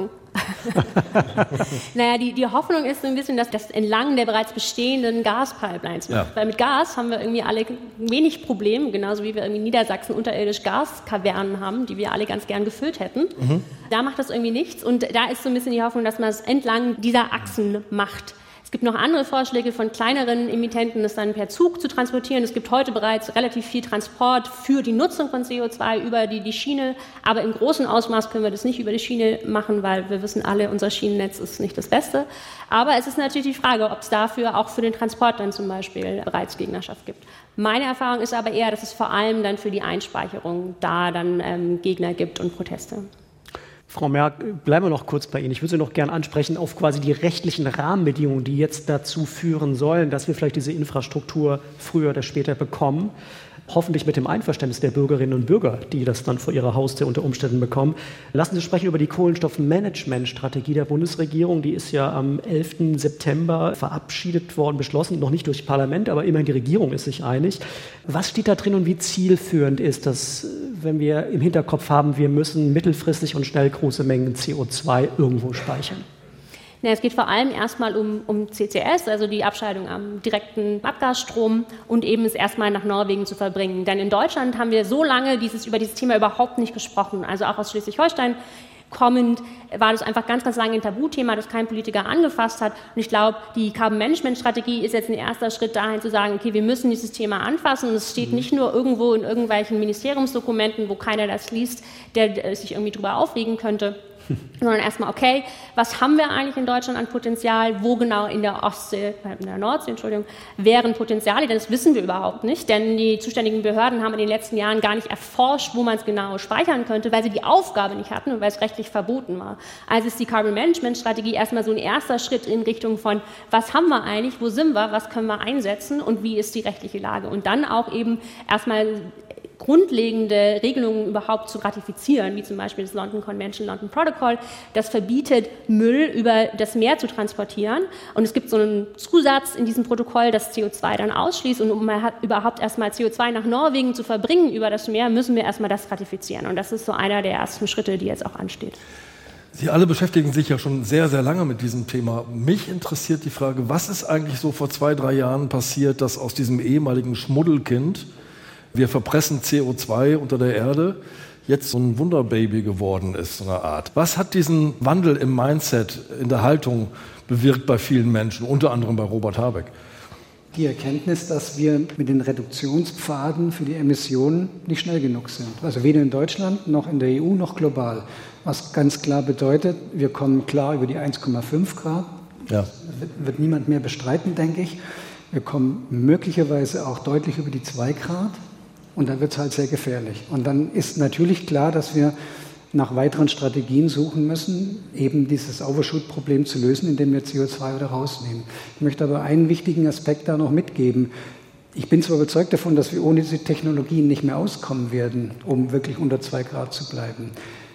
Naja, die, die Hoffnung ist so ein bisschen, dass das entlang der bereits bestehenden Gaspipelines macht. Ja. Weil mit Gas haben wir irgendwie alle wenig Probleme, genauso wie wir irgendwie in Niedersachsen unterirdisch Gaskavernen haben, die wir alle ganz gern gefüllt hätten. Mhm. Da macht das irgendwie nichts und da ist so ein bisschen die Hoffnung, dass man es entlang dieser Achsen macht. Es gibt noch andere Vorschläge von kleineren Emittenten, das dann per Zug zu transportieren. Es gibt heute bereits relativ viel Transport für die Nutzung von C O zwei über die, die Schiene. Aber im großen Ausmaß können wir das nicht über die Schiene machen, weil wir wissen alle, unser Schienennetz ist nicht das Beste. Aber es ist natürlich die Frage, ob es dafür auch für den Transport dann zum Beispiel bereits Gegnerschaft gibt. Meine Erfahrung ist aber eher, dass es vor allem dann für die Einspeicherung da dann ähm, Gegner gibt und Proteste.
Frau Merck, bleiben wir noch kurz bei Ihnen. Ich würde Sie noch gerne ansprechen auf quasi die rechtlichen Rahmenbedingungen, die jetzt dazu führen sollen, dass wir vielleicht diese Infrastruktur früher oder später bekommen. Hoffentlich mit dem Einverständnis der Bürgerinnen und Bürger, die das dann vor ihrer Haustür unter Umständen bekommen. Lassen Sie sprechen über die Kohlenstoffmanagementstrategie der Bundesregierung. Die ist ja am elften September verabschiedet worden, beschlossen, noch nicht durchs Parlament, aber immerhin die Regierung ist sich einig. Was steht da drin und wie zielführend ist das, wenn wir im Hinterkopf haben, wir müssen mittelfristig und schnell große Mengen C O zwei irgendwo speichern?
Ja, es geht vor allem erstmal um, um C C S, also die Abscheidung am direkten Abgasstrom und eben es erstmal nach Norwegen zu verbringen. Denn in Deutschland haben wir so lange dieses, über dieses Thema überhaupt nicht gesprochen. Also auch aus Schleswig-Holstein kommend war das einfach ganz, ganz lange ein Tabuthema, das kein Politiker angefasst hat. Und ich glaube, die Carbon-Management-Strategie ist jetzt ein erster Schritt dahin zu sagen, okay, wir müssen dieses Thema anfassen. Und es steht nicht nur irgendwo in irgendwelchen Ministeriumsdokumenten, wo keiner das liest, der sich irgendwie drüber aufregen könnte, sondern erstmal, okay, was haben wir eigentlich in Deutschland an Potenzial, wo genau in der Ostsee, in der Nordsee, Entschuldigung, wären Potenziale, denn das wissen wir überhaupt nicht, denn die zuständigen Behörden haben in den letzten Jahren gar nicht erforscht, wo man es genau speichern könnte, weil sie die Aufgabe nicht hatten und weil es rechtlich verboten war. Also ist die Carbon Management Strategie erstmal so ein erster Schritt in Richtung von, was haben wir eigentlich, wo sind wir, was können wir einsetzen und wie ist die rechtliche Lage und dann auch eben erstmal grundlegende Regelungen überhaupt zu ratifizieren, wie zum Beispiel das London Convention, London Protocol, das verbietet, Müll über das Meer zu transportieren. Und es gibt so einen Zusatz in diesem Protokoll, das C O zwei dann ausschließt. Und um überhaupt erstmal C O zwei nach Norwegen zu verbringen über das Meer, müssen wir erstmal das ratifizieren. Und das ist so einer der ersten Schritte, die jetzt auch ansteht.
Sie alle beschäftigen sich ja schon sehr, sehr lange mit diesem Thema. Mich interessiert die Frage, was ist eigentlich so vor zwei, drei Jahren passiert, dass aus diesem ehemaligen Schmuddelkind, wir verpressen C O zwei unter der Erde, jetzt so ein Wunderbaby geworden ist, so eine Art. Was hat diesen Wandel im Mindset, in der Haltung bewirkt bei vielen Menschen, unter anderem bei Robert Habeck?
Die Erkenntnis, dass wir mit den Reduktionspfaden für die Emissionen nicht schnell genug sind. Also weder in Deutschland, noch in der E U, noch global. Was ganz klar bedeutet, wir kommen klar über die eins Komma fünf Grad. Ja. Das wird, wird niemand mehr bestreiten, denke ich. Wir kommen möglicherweise auch deutlich über die zwei Grad. Und dann wird es halt sehr gefährlich. Und dann ist natürlich klar, dass wir nach weiteren Strategien suchen müssen, eben dieses Overshoot-Problem zu lösen, indem wir C O zwei wieder rausnehmen. Ich möchte aber einen wichtigen Aspekt da noch mitgeben. Ich bin zwar überzeugt davon, dass wir ohne diese Technologien nicht mehr auskommen werden, um wirklich unter zwei Grad zu bleiben.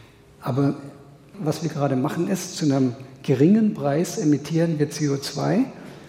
Aber was wir gerade machen ist, zu einem geringen Preis emittieren wir C O zwei.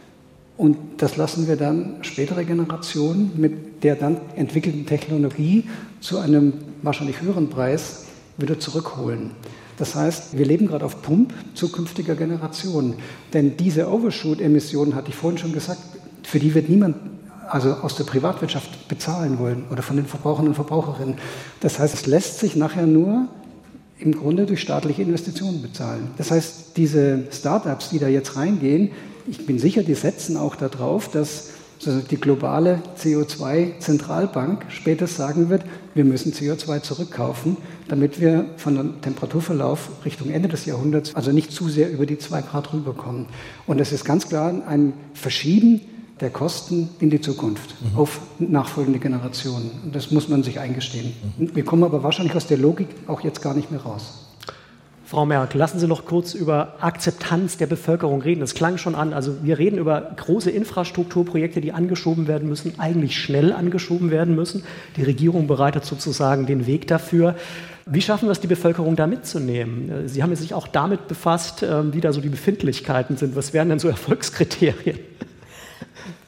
Und das lassen wir dann spätere Generationen mit der dann entwickelten Technologie zu einem wahrscheinlich höheren Preis wieder zurückholen. Das heißt, wir leben gerade auf Pump zukünftiger Generationen. Denn diese Overshoot-Emissionen, hatte ich vorhin schon gesagt, für die wird niemand also aus der Privatwirtschaft bezahlen wollen oder von den Verbrauchern und Verbraucherinnen. Das heißt, es lässt sich nachher nur im Grunde durch staatliche Investitionen bezahlen. Das heißt, diese Start-ups, die da jetzt reingehen, ich bin sicher, die setzen auch darauf, dass die globale C O zwei Zentralbank später sagen wird, wir müssen C O zwei zurückkaufen, damit wir von dem Temperaturverlauf Richtung Ende des Jahrhunderts also nicht zu sehr über die zwei Grad rüberkommen. Und es ist ganz klar ein Verschieben der Kosten in die Zukunft, mhm. auf nachfolgende Generationen. Und das muss man sich eingestehen. Mhm. Wir kommen aber wahrscheinlich aus der Logik auch jetzt gar nicht mehr raus.
Frau Merck, lassen Sie noch kurz über Akzeptanz der Bevölkerung reden. Das klang schon an. Also wir reden über große Infrastrukturprojekte, die angeschoben werden müssen, eigentlich schnell angeschoben werden müssen. Die Regierung bereitet sozusagen den Weg dafür. Wie schaffen wir es, die Bevölkerung da mitzunehmen? Sie haben sich auch damit befasst, wie da so die Befindlichkeiten sind. Was wären denn so Erfolgskriterien?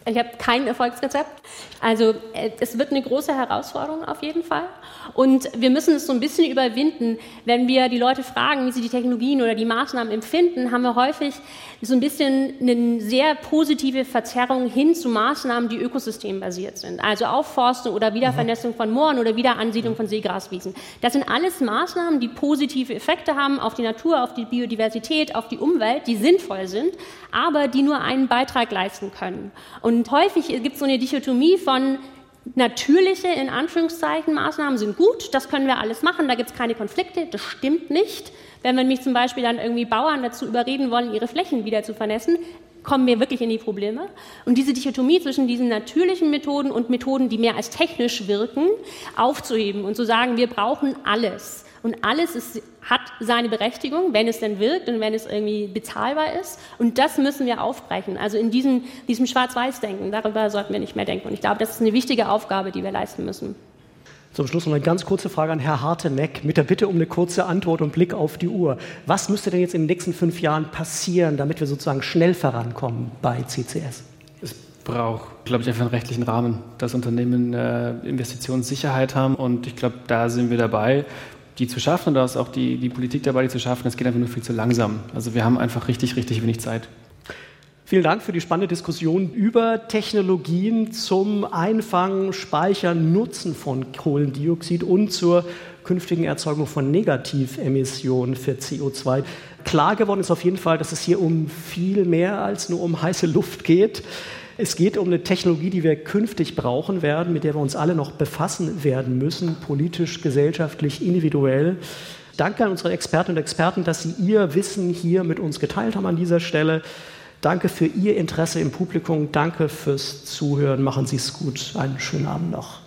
Ich habe kein Erfolgsrezept. Also es wird eine große Herausforderung auf jeden Fall. Und wir müssen es so ein bisschen überwinden. Wenn wir die Leute fragen, wie sie die Technologien oder die Maßnahmen empfinden, haben wir häufig so ein bisschen eine sehr positive Verzerrung hin zu Maßnahmen, die ökosystembasiert sind. Also Aufforstung oder Wiedervernässung von Mooren oder Wiederansiedlung von Seegraswiesen. Das sind alles Maßnahmen, die positive Effekte haben auf die Natur, auf die Biodiversität, auf die Umwelt, die sinnvoll sind, aber die nur einen Beitrag leisten können. Und häufig gibt es so eine Dichotomie von natürliche, in Anführungszeichen, Maßnahmen sind gut, das können wir alles machen, da gibt es keine Konflikte, das stimmt nicht. Wenn wir mich zum Beispiel dann irgendwie Bauern dazu überreden wollen, ihre Flächen wieder zu vernässen, kommen wir wirklich in die Probleme. Und diese Dichotomie zwischen diesen natürlichen Methoden und Methoden, die mehr als technisch wirken, aufzuheben und zu sagen, wir brauchen alles. Und alles ist, hat seine Berechtigung, wenn es denn wirkt und wenn es irgendwie bezahlbar ist. Und das müssen wir aufbrechen. Also in diesem, diesem Schwarz-Weiß-Denken, darüber sollten wir nicht mehr denken. Und ich glaube, das ist eine wichtige Aufgabe, die wir leisten müssen.
Zum Schluss noch eine ganz kurze Frage an Herrn Harteneck mit der Bitte um eine kurze Antwort und Blick auf die Uhr. Was müsste denn jetzt in den nächsten fünf Jahren passieren, damit wir sozusagen schnell vorankommen bei C C S?
Es braucht, glaube ich, einfach einen rechtlichen Rahmen, dass Unternehmen äh, Investitionssicherheit haben. Und ich glaube, da sind wir dabei, die zu schaffen, und da ist auch die, die Politik dabei, die zu schaffen. Das geht einfach nur viel zu langsam. Also wir haben einfach richtig, richtig wenig Zeit.
Vielen Dank für die spannende Diskussion über Technologien zum Einfangen, Speichern, Nutzen von Kohlendioxid und zur künftigen Erzeugung von Negativemissionen für C O zwei. Klar geworden ist auf jeden Fall, dass es hier um viel mehr als nur um heiße Luft geht. Es geht um eine Technologie, die wir künftig brauchen werden, mit der wir uns alle noch befassen werden müssen, politisch, gesellschaftlich, individuell. Danke an unsere Expertinnen und Experten, dass Sie Ihr Wissen hier mit uns geteilt haben an dieser Stelle. Danke für Ihr Interesse im Publikum. Danke fürs Zuhören. Machen Sie es gut. Einen schönen Abend noch.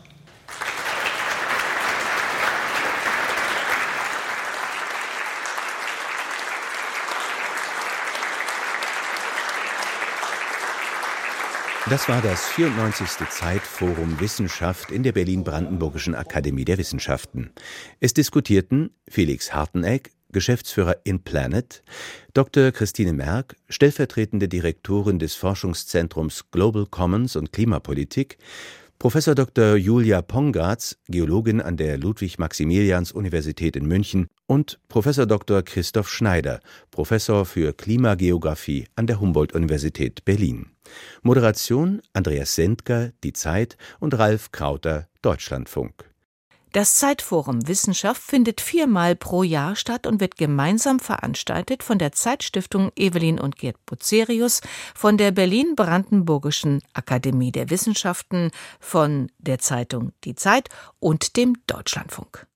Das war das vierundneunzigste Zeitforum Wissenschaft in der Berlin-Brandenburgischen Akademie der Wissenschaften. Es diskutierten Felix Harteneck, Geschäftsführer InPlanet, Doktor Christine Merck, stellvertretende Direktorin des Forschungszentrums Global Commons und Klimapolitik, Professor Doktor Julia Pongatz, Geologin an der Ludwig-Maximilians-Universität in München, und Professor Doktor Christoph Schneider, Professor für Klimageographie an der Humboldt-Universität Berlin. Moderation Andreas Sendker, Die Zeit, und Ralf Krauter, Deutschlandfunk.
Das Zeitforum Wissenschaft findet viermal pro Jahr statt und wird gemeinsam veranstaltet von der Zeitstiftung Evelyn und Gerd Bucerius, von der Berlin-Brandenburgischen Akademie der Wissenschaften, von der Zeitung Die Zeit und dem Deutschlandfunk.